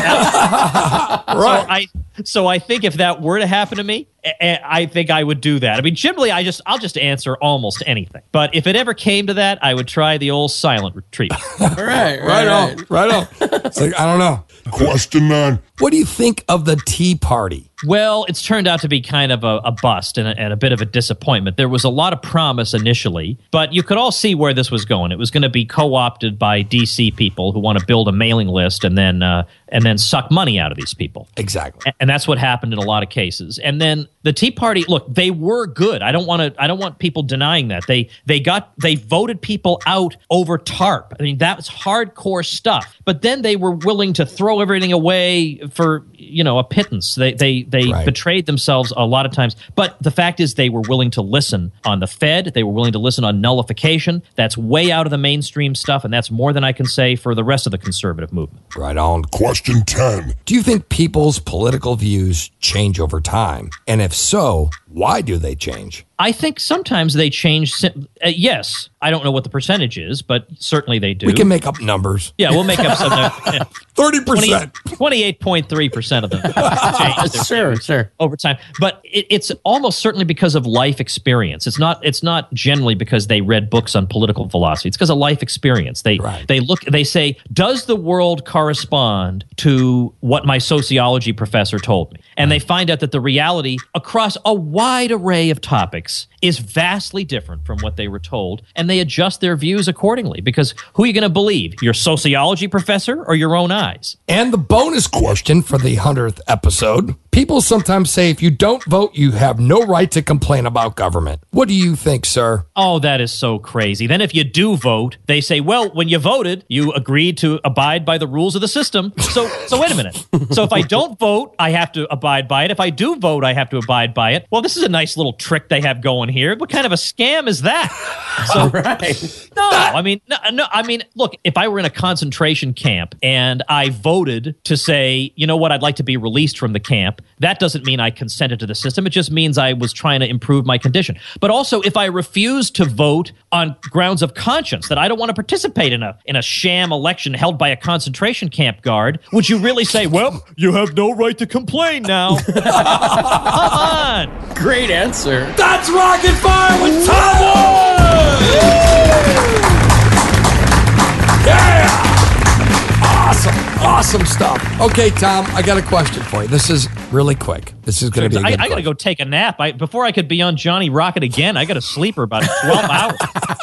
And Right. So I think if that were to happen to me, I think I would do that. I mean, generally, I'll just answer almost anything. But if it ever came to that, I would try the old silent treatment. Right on. It's like, I don't know. Question 9. What do you think of the Tea Party? Well, it's turned out to be kind of a bust and a bit of a disappointment. There was a lot of promise initially, but you could all see where this was going. It was going to be co-opted by DC people who want to build a mailing list and then suck money out of these people. Exactly. And that's what happened in a lot of cases. And then the Tea Party, look, they were good. I don't want people denying that. They voted people out over TARP. I mean, that was hardcore stuff. But then they were willing to throw everything away for, a pittance. They Right. betrayed themselves a lot of times. But the fact is they were willing to listen on the Fed. They were willing to listen on nullification. That's way out of the mainstream stuff, and that's more than I can say for the rest of the conservative movement. Right on. Question 10. Do you think people's political views change over time? And if so, why do they change? I think sometimes they change. Yes, I don't know what the percentage is, but certainly they do. We can make up numbers. Yeah, we'll make up some. 30%. 28.3% of them change Sure. over time. But it's almost certainly because of life experience. It's not generally because they read books on political philosophy. It's because of life experience. They say, does the world correspond to what my sociology professor told me? And they find out that the reality across a wide array of topics is vastly different from what they were told, and they adjust their views accordingly. Because who are you going to believe? Your sociology professor or your own eyes? And the bonus question for the 100th episode. People sometimes say if you don't vote, you have no right to complain about government. What do you think, sir? Oh, that is so crazy. Then if you do vote, they say, well, when you voted, you agreed to abide by the rules of the system. So wait a minute. So if I don't vote, I have to abide by it. If I do vote, I have to abide by it. Well, this is a nice little trick they have going here. What kind of a scam is that? So, Right. No, I mean, look, if I were in a concentration camp and I voted to say, you know what, I'd like to be released from the camp, that doesn't mean I consented to the system. It just means I was trying to improve my condition. But also, if I refuse to vote on grounds of conscience, that I don't want to participate in a sham election held by a concentration camp guard, would you really say, well, you have no right to complain now? Come on. Great answer. That's Rocket Fire with Tom Woods! Yeah! Awesome stuff. Okay, Tom, I got a question for you. This is really quick. This is going to be a good I got to go take a nap. Before I could be on Johnny Rocket again, I got to sleep for about 12 hours.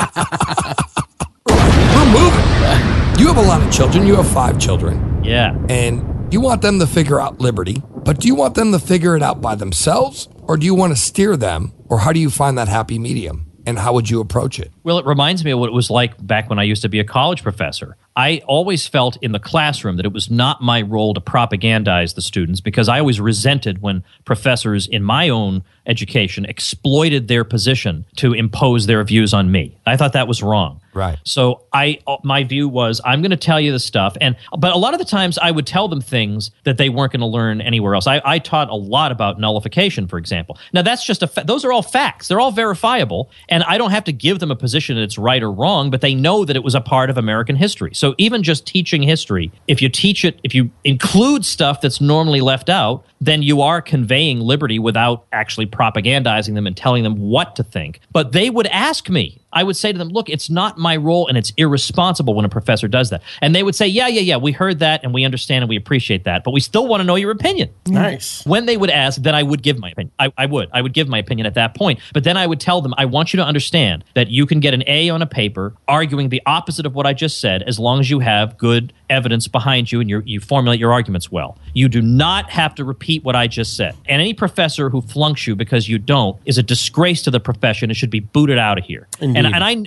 We're moving. You have a lot of children. You have 5 children. Yeah. And you want them to figure out liberty, but do you want them to figure it out by themselves, or do you want to steer them, or how do you find that happy medium? And how would you approach it? Well, it reminds me of what it was like back when I used to be a college professor. I always felt in the classroom that it was not my role to propagandize the students, because I always resented when professors in my own education exploited their position to impose their views on me. I thought that was wrong. Right. So my view was, I'm going to tell you the stuff, but a lot of the times I would tell them things that they weren't going to learn anywhere else. I taught a lot about nullification, for example. Now that's just those are all facts; they're all verifiable, and I don't have to give them a position position that it's right or wrong, but they know that it was a part of American history. So even just teaching history, if you teach it, if you include stuff that's normally left out, then you are conveying liberty without actually propagandizing them and telling them what to think. But they would ask me, I would say to them, look, it's not my role and it's irresponsible when a professor does that. And they would say, yeah, we heard that and we understand and we appreciate that, but we still want to know your opinion. Nice. When they would ask, then I would give my opinion. I would give my opinion at that point. But then I would tell them, I want you to understand that you can get an A on a paper arguing the opposite of what I just said as long as you have good evidence behind you and you formulate your arguments well. You do not have to repeat what I just said. And any professor who flunks you because you don't is a disgrace to the profession and should be booted out of here. And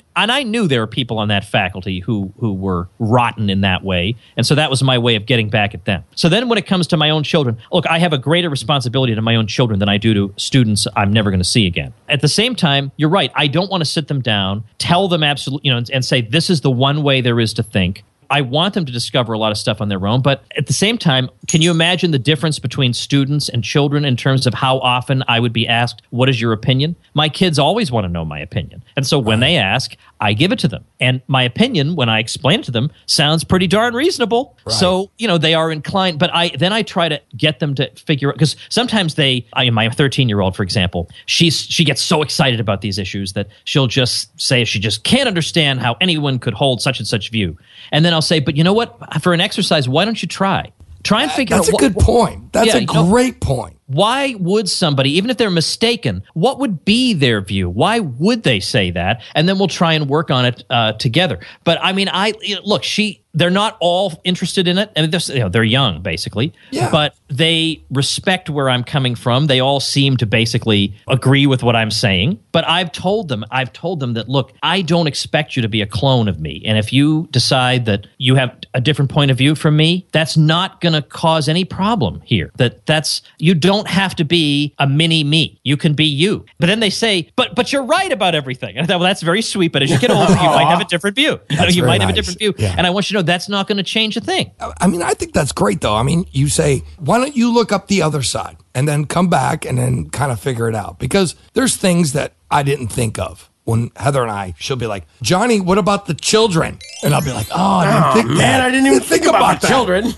I knew there were people on that faculty who were rotten in that way. And so that was my way of getting back at them. So then when it comes to my own children, look, I have a greater responsibility to my own children than I do to students I'm never going to see again. At the same time, you're right. I don't want to sit them down, tell them absolutely, and say, this is the one way there is to think. I want them to discover a lot of stuff on their own. But at the same time, can you imagine the difference between students and children in terms of how often I would be asked, what is your opinion? My kids always want to know my opinion. And so when they ask, I give it to them. And my opinion, when I explain it to them, sounds pretty darn reasonable. Right. So, they are inclined. But I try to get them to figure out, because sometimes my 13-year-old, for example, she gets so excited about these issues that she'll just say she just can't understand how anyone could hold such and such view. And then I'll say, but you know what? For an exercise, why don't you try? Try and figure out. That's a good point. That's a great point. Why would somebody, even if they're mistaken, what would be their view? Why would they say that? And then we'll try and work on it together. But I mean, look, they're not all interested in it. I mean, they're young, basically. Yeah. But they respect where I'm coming from. They all seem to basically agree with what I'm saying. But I've told them that, look, I don't expect you to be a clone of me. And if you decide that you have a different point of view from me, that's not going to cause any problem here. You don't have to be a mini me. You can be you. But then they say, but you're right about everything. And I thought, well, that's very sweet. But as you get older, you might have a different view. You might have a different view. Yeah. And I want you to know that's not going to change a thing. I mean, I think that's great, though. I mean, you say, why don't you look up the other side and then come back and then kind of figure it out? Because there's things that I didn't think of. When Heather she'll be like, Johnny, what about the children? And I'll be like, I didn't think that. Man, I didn't even think about the children.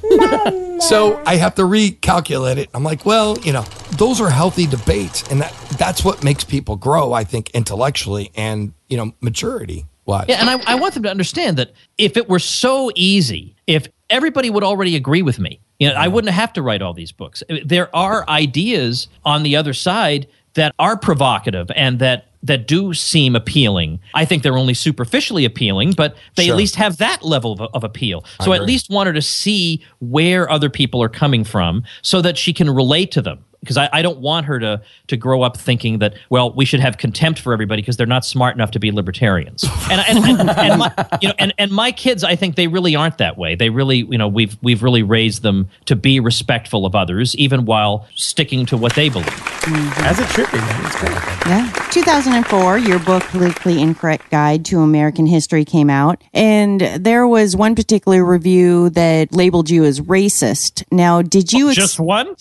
So I have to recalculate it. I'm like, well, those are healthy debates. And that's what makes people grow, I think, intellectually and, maturity. What? Yeah, and I want them to understand that if it were so easy, if everybody would already agree with me, I wouldn't have to write all these books. There are ideas on the other side that are provocative and that do seem appealing. I think they're only superficially appealing, but they at least have that level of appeal. So I at least want her to see where other people are coming from so that she can relate to them. Because I don't want her to grow up thinking that, well, we should have contempt for everybody because they're not smart enough to be libertarians. And my kids, I think they really aren't that way. They really, we've really raised them to be respectful of others, even while sticking to what they believe. Mm-hmm. As it should be. It's great. Yeah. 2004, your book, Politically Incorrect Guide to American History, came out. And there was one particular review that labeled you as racist. Now, did you... just one?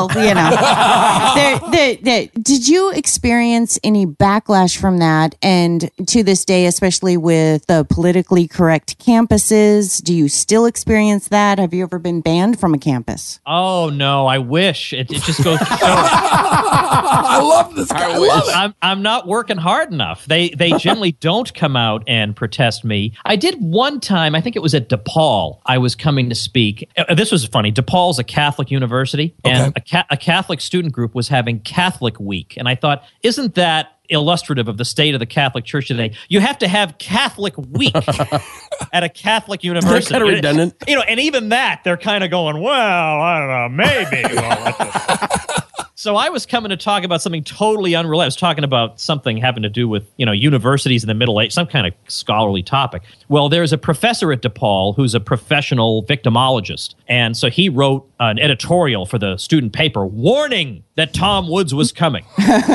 Did you experience any backlash from that? And to this day, especially with the politically correct campuses, do you still experience that? Have you ever been banned from a campus? Oh, no, I wish. It just goes to show. I love this guy. I love it. I'm not working hard enough. They generally don't come out and protest me. I did one time, I think it was at DePaul, I was coming to speak. This was funny. DePaul's a Catholic university, and a Catholic student group was having Catholic Week. And I thought, isn't that illustrative of the state of the Catholic Church today? You have to have Catholic Week at a Catholic university. That's kind of redundant. And even that, they're kind of going, well, I don't know, maybe. So I was coming to talk about something totally unrelated. I was talking about something having to do with, universities in the Middle Ages, some kind of scholarly topic. Well, there's a professor at DePaul who's a professional victimologist. And so he wrote an editorial for the student paper, warning that Tom Woods was coming.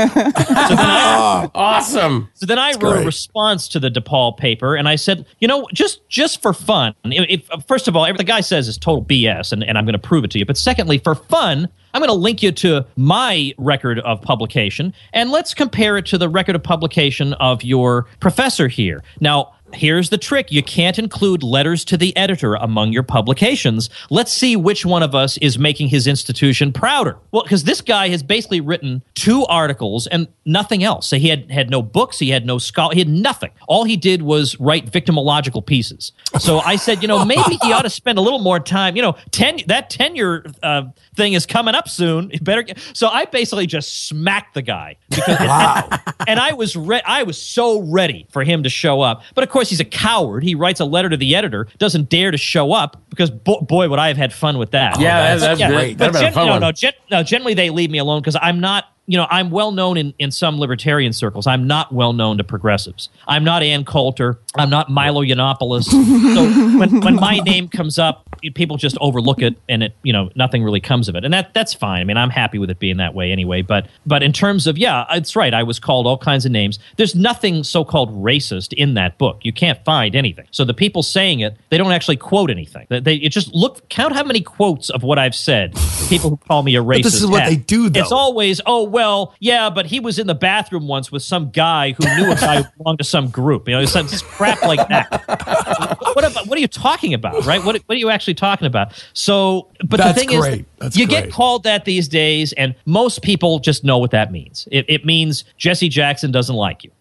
Awesome. So then I wrote a response to the DePaul paper, and I said, just for fun, first of all, everything the guy says is total BS, and I'm going to prove it to you. But secondly, for fun, I'm going to link you to my record of publication, and let's compare it to the record of publication of your professor here. Now, here's the trick. You can't include letters to the editor among your publications. Let's see which one of us is making his institution prouder. Well, because this guy has basically written 2 articles and nothing else. So he had no books. He had no scholar. He had nothing. All he did was write victimological pieces. So I said, maybe he ought to spend a little more time. That tenure thing is coming up soon. So I basically just smacked the guy. Wow. And I was so ready for him to show up. But of course, he's a coward. He writes a letter to the editor, doesn't dare to show up because, boy, would I have had fun with that. Yeah, that's great. But generally they leave me alone because I'm not. I'm well known in some libertarian circles. I'm not well known to progressives. I'm not Ann Coulter. I'm not Milo Yiannopoulos. So when my name comes up, people just overlook it, and nothing really comes of it, and that's fine. I mean, I'm happy with it being that way anyway. But in terms of it's right. I was called all kinds of names. There's nothing so-called racist in that book. You can't find anything. So the people saying it, they don't actually quote anything. They just count how many quotes of what I've said. People who call me a racist. But this is what they do, though. It's always well, yeah, but he was in the bathroom once with some guy who knew a guy who belonged to some group. Some just crap like that. What are you talking about, right? What are you actually talking about? So, but the thing is, you get called that these days, and most people just know what that means. It means Jesse Jackson doesn't like you.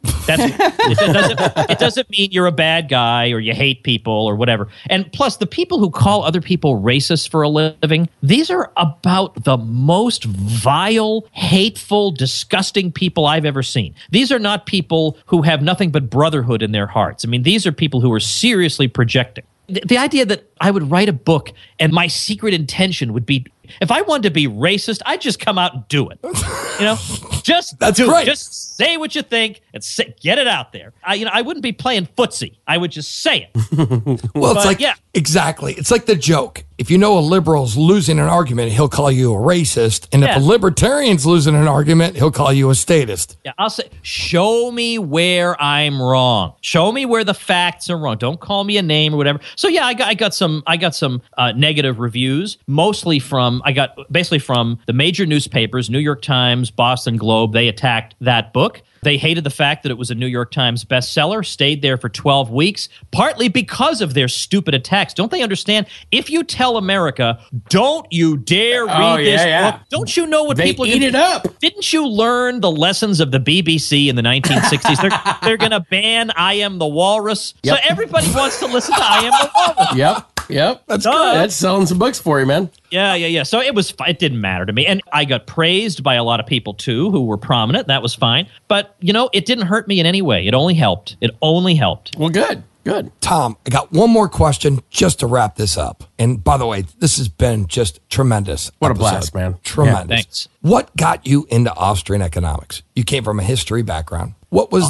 It doesn't mean you're a bad guy or you hate people or whatever. And plus, the people who call other people racist for a living, these are about the most vile, hateful, disgusting people I've ever seen. These are not people who have nothing but brotherhood in their hearts. I mean, these are people who are seriously projecting. The idea that I would write a book and my secret intention would be, if I wanted to be racist, I'd just come out and do it. Just That's do great. it. Just say what you think and get it out there. I wouldn't be playing footsie. I would just say it. Well, exactly. It's like the joke. If a liberal's losing an argument, he'll call you a racist. And if a libertarian's losing an argument, he'll call you a statist. Yeah, I'll say, show me where I'm wrong. Show me where the facts are wrong. Don't call me a name or whatever. So yeah, I got some negative reviews, mostly from the major newspapers, New York Times, Boston Globe. They attacked that book. They hated the fact that it was a New York Times bestseller, stayed there for 12 weeks, partly because of their stupid attacks. Don't they understand? If you tell America, don't you dare read this book, don't you know what people are going to eat it up? Didn't you learn the lessons of the BBC in the 1960s? They're going to ban I Am the Walrus. Yep. So everybody wants to listen to I Am the Walrus. Yep. That's selling some books for you, man. Yeah. So it didn't matter to me. And I got praised by a lot of people, too, who were prominent. That was fine. But, it didn't hurt me in any way. It only helped. Well, good. Tom, I got one more question just to wrap this up. And by the way, this has been just tremendous. What a blast, man. Tremendous. Yeah, thanks. What got you into Austrian economics? You came from a history background. What was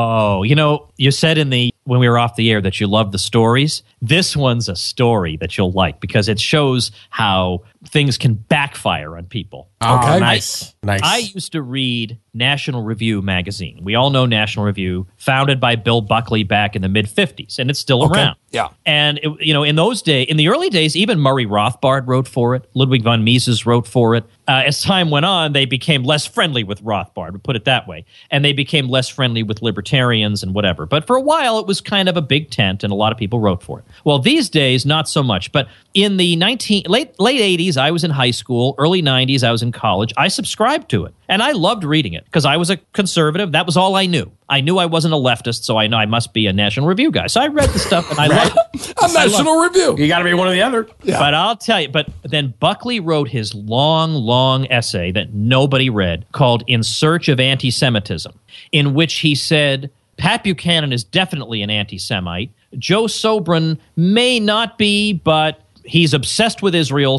you said when we were off the air that you loved the stories. This one's a story that you'll like because it shows how things can backfire on people. Okay. Nice. I used to read National Review magazine. We all know National Review, founded by Bill Buckley back in the mid-'50s, and it's still around. Yeah. And, in the early days, even Murray Rothbard wrote for it. Ludwig von Mises wrote for it. As time went on, they became less friendly with Rothbard, we'll put it that way. And they became less friendly with libertarians and whatever. But for a while, it was kind of a big tent, and a lot of people wrote for it. Well, these days, not so much. But in the late 80s, I was in high school. Early 90s, I was in college. I subscribed to it. And I loved reading it because I was a conservative. That was all I knew. I knew I wasn't a leftist, so I know I must be a National Review guy. So I read the stuff, and I loved it. A National Review. You got to be one or the other. Yeah. But I'll tell you, but then Buckley wrote his long essay that nobody read called In Search of Anti-Semitism, in which he said, Pat Buchanan is definitely an anti-Semite. Joe Sobran may not be, but he's obsessed with Israel,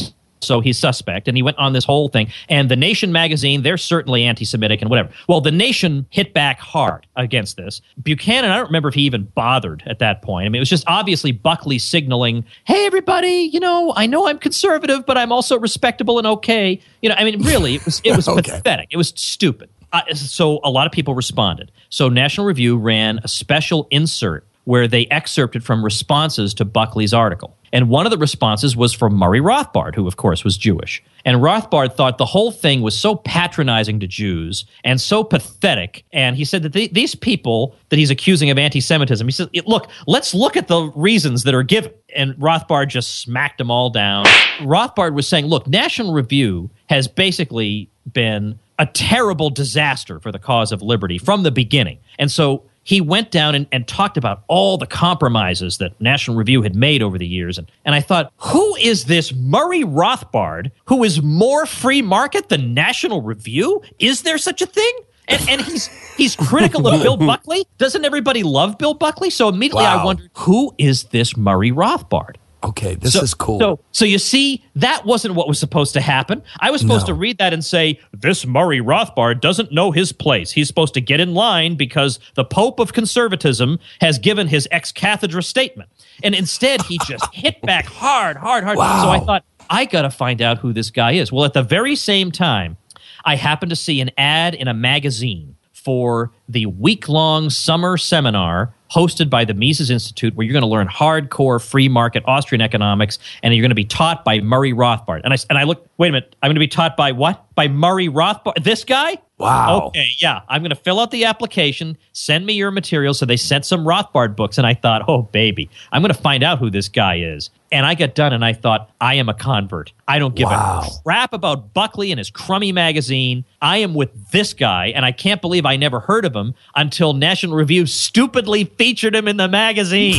so he's suspect. And he went on this whole thing. And The Nation magazine, they're certainly anti-Semitic and whatever. Well, The Nation hit back hard against this. Buchanan, I don't remember if he even bothered at that point. I mean, it was just obviously Buckley signaling, hey, everybody, I know I'm conservative, but I'm also respectable and okay. I mean, really, it was Okay. pathetic. It was stupid. So a lot of people responded. So National Review ran a special insert where they excerpted from responses to Buckley's article. And one of the responses was from Murray Rothbard, who, of course, was Jewish. And Rothbard thought the whole thing was so patronizing to Jews and so pathetic. And he said that these people that he's accusing of anti-Semitism, he said, look, let's look at the reasons that are given. And Rothbard just smacked them all down. Rothbard was saying, look, National Review has basically been a terrible disaster for the cause of liberty from the beginning. And so he went down and talked about all the compromises that National Review had made over the years. And I thought, who is this Murray Rothbard who is more free market than National Review? Is there such a thing? And he's critical of Bill Buckley. Doesn't everybody love Bill Buckley? So immediately I wondered, who is this Murray Rothbard? Okay, this is cool. So you see, that wasn't what was supposed to happen. I was supposed to read that and say, this Murray Rothbard doesn't know his place. He's supposed to get in line because the Pope of conservatism has given his ex cathedra statement. And instead, he just hit back hard. Wow. So I thought, I got to find out who this guy is. Well, at the very same time, I happened to see an ad in a magazine for the week-long summer seminar hosted by the Mises Institute, where you're going to learn hardcore free market Austrian economics, and you're going to be taught by Murray Rothbard. And I looked, wait a minute, I'm going to be taught by what? By Murray Rothbard? This guy? Wow. Okay, yeah. I'm going to fill out the application, send me your material. So they sent some Rothbard books, and I thought, oh, baby, I'm going to find out who this guy is. And I got done, and I thought, I am a convert. I don't give a crap about Buckley and his crummy magazine. I am with this guy, and I can't believe I never heard of him until National Review stupidly featured him in the magazine.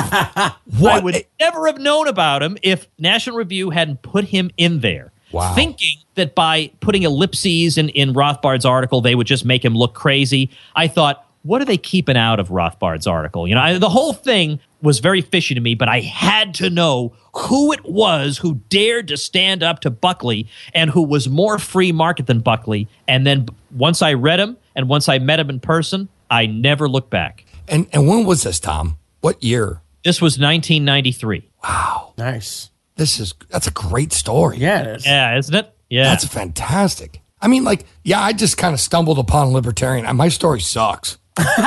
I would never have known about him if National Review hadn't put him in there. Wow. Thinking that by putting ellipses in Rothbard's article, they would just make him look crazy. I thought, what are they keeping out of Rothbard's article? The whole thing was very fishy to me, but I had to know who it was who dared to stand up to Buckley and who was more free market than Buckley. And then once I read him and once I met him in person, I never looked back. And when was this, Tom? What year? This was 1993. Wow. Nice. That's a great story. Yeah, it is. Yeah, isn't it? Yeah. That's fantastic. I mean, I just kind of stumbled upon libertarian. And my story sucks.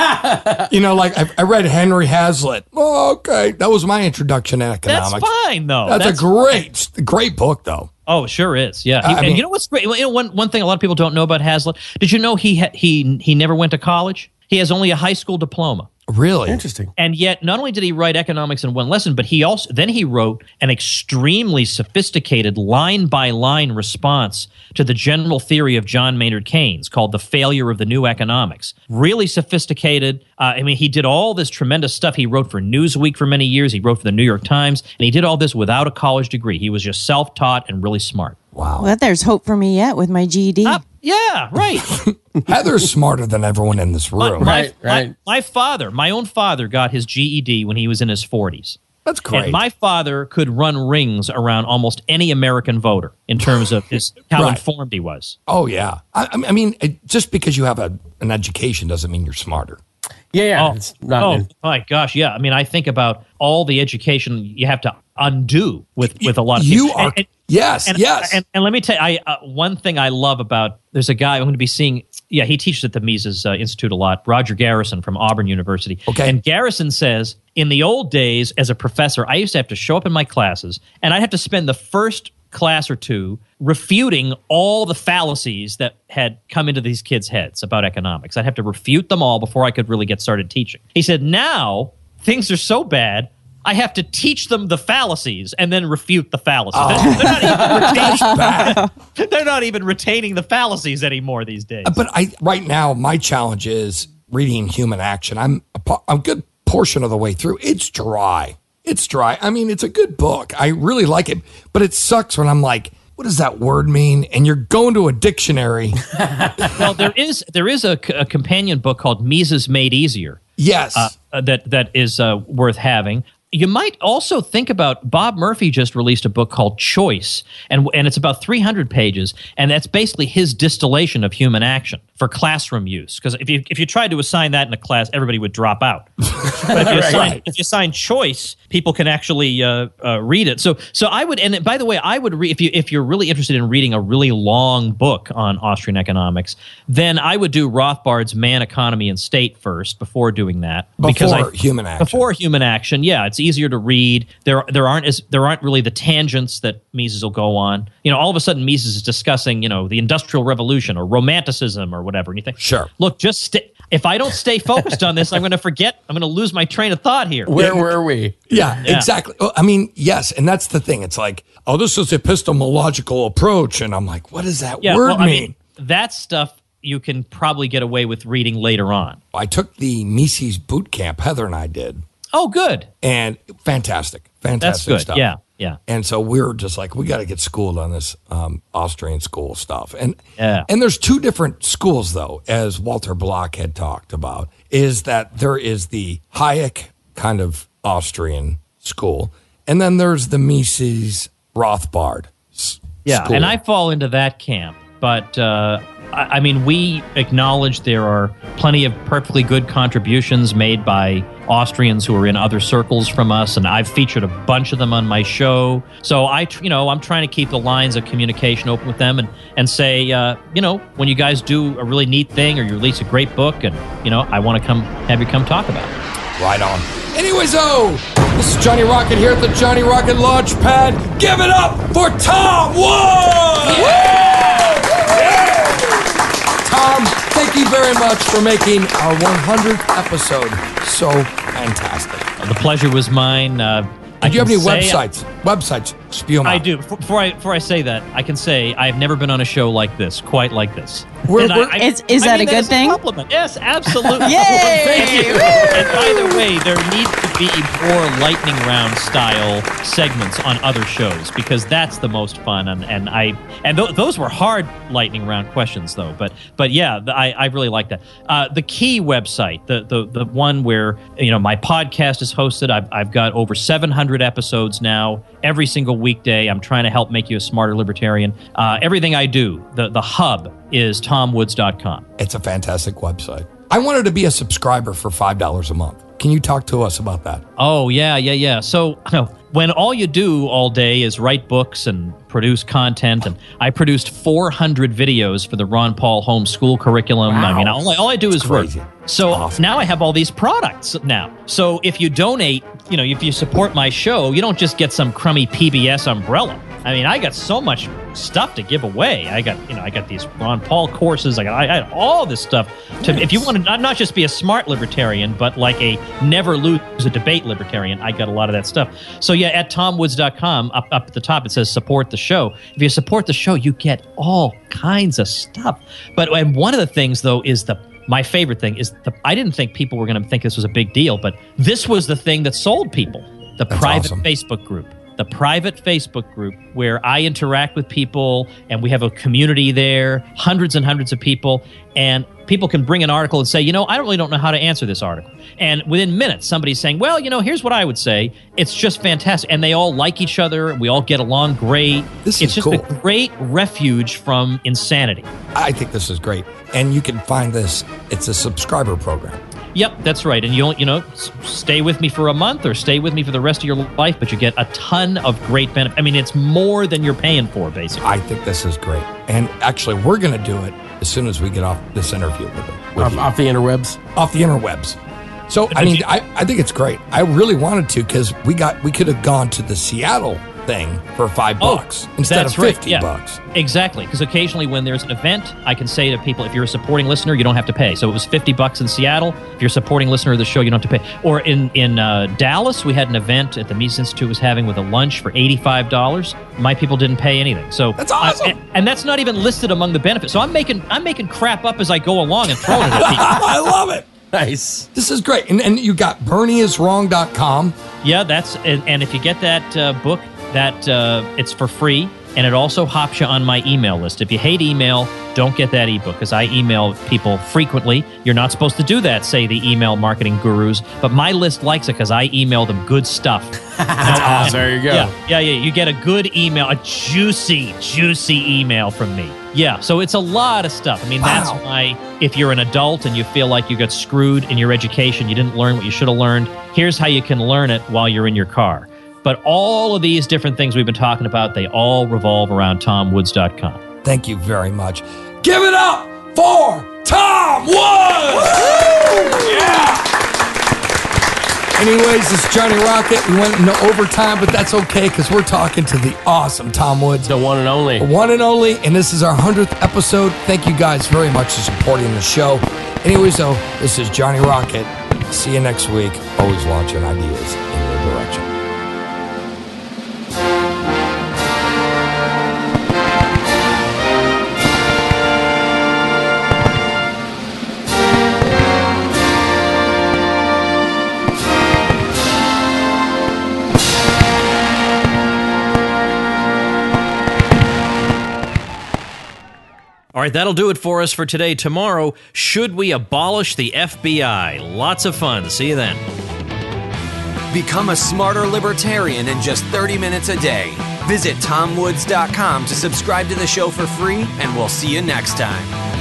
I read Henry Hazlitt. Oh, okay. That was my introduction to economics. That's fine, though. That's a great book, though. Oh, it sure is. Yeah. And you know what's great? One thing a lot of people don't know about Hazlitt. Did you know he never went to college? He has only a high school diploma. Really? Interesting. And yet, not only did he write economics in one lesson, but he wrote an extremely sophisticated line-by-line response to the general theory of John Maynard Keynes called The Failure of the New Economics. Really sophisticated. He did all this tremendous stuff. He wrote for Newsweek for many years. He wrote for the New York Times. And he did all this without a college degree. He was just self-taught and really smart. Wow. Well, there's hope for me yet with my GED. Yeah, right. Heather's smarter than everyone in this room. My own father got his GED when he was in his 40s. That's great. And my father could run rings around almost any American voter in terms of how informed he was. Oh, yeah. I mean, just because you have an education doesn't mean you're smarter. Yeah. My gosh, yeah. I mean, I think about all the education you have to undo with a lot of you people. are yes. And let me tell you, one thing I love about, there's a guy I'm going to be seeing. Yeah, he teaches at the Mises Institute a lot. Roger Garrison from Auburn University. Okay. And Garrison says, in the old days as a professor, I used to have to show up in my classes, and I'd have to spend the first class or two refuting all the fallacies that had come into these kids' heads about economics. I'd have to refute them all before I could really get started teaching. He said, now things are so bad, I have to teach them the fallacies and then refute the fallacies. They're not even retaining the fallacies anymore these days. But right now, my challenge is reading Human Action. I'm a good portion of the way through. It's dry. I mean, it's a good book. I really like it. But it sucks when I'm like, what does that word mean? And you're going to a dictionary. Well, there is a companion book called Mises Made Easier. Yes. That is worth having. you might also think about Bob Murphy just released a book called Choice, and it's about 300 pages, and that's basically his distillation of human action for classroom use. Because if you tried to assign that in a class, everybody would drop out. But if you assign Choice, people can actually read it. So I would, and by the way, I would read if you're really interested in reading a really long book on Austrian economics, then I would do Rothbard's Man, Economy, and State first before doing that. Before Human Action. Before Human Action, yeah, it's easier to read. There aren't really the tangents that Mises will go on. All of a sudden Mises is discussing, the Industrial Revolution or Romanticism or whatever, and you think, sure, look, if I don't stay focused on this, I'm going to forget. I'm going to lose my train of thought here. Where were we? Yeah, exactly. Well, I mean, yes, and that's the thing. It's like, oh, this is epistemological approach, and I'm like, what does that word mean? I mean, that stuff you can probably get away with reading later on. I took the Mises boot camp, Heather and I did. Oh, good. And fantastic That's good. stuff. Yeah. And so we were just like, we got to get schooled on this Austrian school stuff. And there's two different schools, though, as Walter Block had talked about, is that there is the Hayek kind of Austrian school, and then there's the Mises Rothbard school. And I fall into that camp. But, I mean, we acknowledge there are plenty of perfectly good contributions made by Austrians who are in other circles from us, and I've featured a bunch of them on my show. So I'm trying to keep the lines of communication open with them and say, when you guys do a really neat thing or you release a great book, and I want to have you come talk about it. Right on. Anyways, this is Johnny Rocket here at the Johnny Rocket Launchpad. Give it up for Tom Woods! Yeah! Tom, thank you very much for making our 100th episode so fantastic. The pleasure was mine. Do you have any websites? Spew them out. I do. Before I say that, I can say I've never been on a show like this, quite like this. Is that a good thing? Compliment. Yes, absolutely. Yay! Thank you. And by the way, there needs to be more lightning round style segments on other shows because that's the most fun. And those were hard lightning round questions though. But yeah, I really like that. The Key website, the one where my podcast is hosted. I've got over 700 episodes now. Every single weekday, I'm trying to help make you a smarter libertarian. Everything I do, the hub is TomWoods.com. It's a fantastic website. I wanted to be a subscriber for $5 a month. Can you talk to us about that? Oh, yeah. So when all you do all day is write books and produce content, and I produced 400 videos for the Ron Paul homeschool curriculum. Wow. I mean, all I do is work. So awesome. Now I have all these products now. So if you donate, if you support my show, you don't just get some crummy PBS umbrella. I mean, I got so much stuff to give away. I got these Ron Paul courses. I got all this stuff. If you want to not just be a smart libertarian, but like a never lose a debate libertarian, I got a lot of that stuff. So yeah, at TomWoods.com, up at the top, it says support the show. If you support the show, you get all kinds of stuff. And one of the things, though, is my favorite thing is I didn't think people were going to think this was a big deal, but this was the thing that sold people. That's private awesome. Facebook group. The private Facebook group where I interact with people and we have a community there, hundreds and hundreds of people, and people can bring an article and say, I don't know how to answer this article. And within minutes, somebody's saying, well, here's what I would say. It's just fantastic. And they all like each other. And we all get along great. It's just cool. a great refuge from insanity. I think this is great. And you can find this. It's a subscriber program. Yep, that's right. And you'll, stay with me for a month or stay with me for the rest of your life, but you get a ton of great benefit. I mean, it's more than you're paying for, basically. I think this is great. And actually, we're going to do it as soon as we get off this interview with you. Off the interwebs? Off the interwebs. So, I mean, I think it's great. I really wanted to because we could have gone to the Seattle thing for $5 instead of $50. Exactly, because occasionally when there's an event, I can say to people, if you're a supporting listener, you don't have to pay. So it was $50 in Seattle. If you're a supporting listener of the show, you don't have to pay. Or in Dallas, we had an event at the Mises Institute was having with a lunch for $85. My people didn't pay anything. So that's awesome, and that's not even listed among the benefits. So I'm making crap up as I go along and throwing it at people. I love it. Nice. This is great. And you got BernieIsWrong.com. Yeah, and if you get that book, that it's for free. and it also hops you on my email list. If you hate email, don't get that ebook because I email people frequently. You're not supposed to do that, say the email marketing gurus, but my list likes it because I email them good stuff. There you go. Yeah. You get a good email, a juicy email from me. Yeah, so it's a lot of stuff. I mean, that's why if you're an adult and you feel like you got screwed in your education, you didn't learn what you should have learned, here's how you can learn it while you're in your car. But all of these different things we've been talking about, they all revolve around TomWoods.com. Thank you very much. Give it up for Tom Woods! Yeah! Anyways, this is Johnny Rocket. We went into overtime, but that's okay because we're talking to the awesome Tom Woods. The one and only. The one and only, and this is our 100th episode. Thank you guys very much for supporting the show. Anyways, though, this is Johnny Rocket. See you next week. Always launching ideas in your direction. All right, that'll do it for us for today. Tomorrow, should we abolish the FBI? Lots of fun. See you then. Become a smarter libertarian in just 30 minutes a day. Visit TomWoods.com to subscribe to the show for free, and we'll see you next time.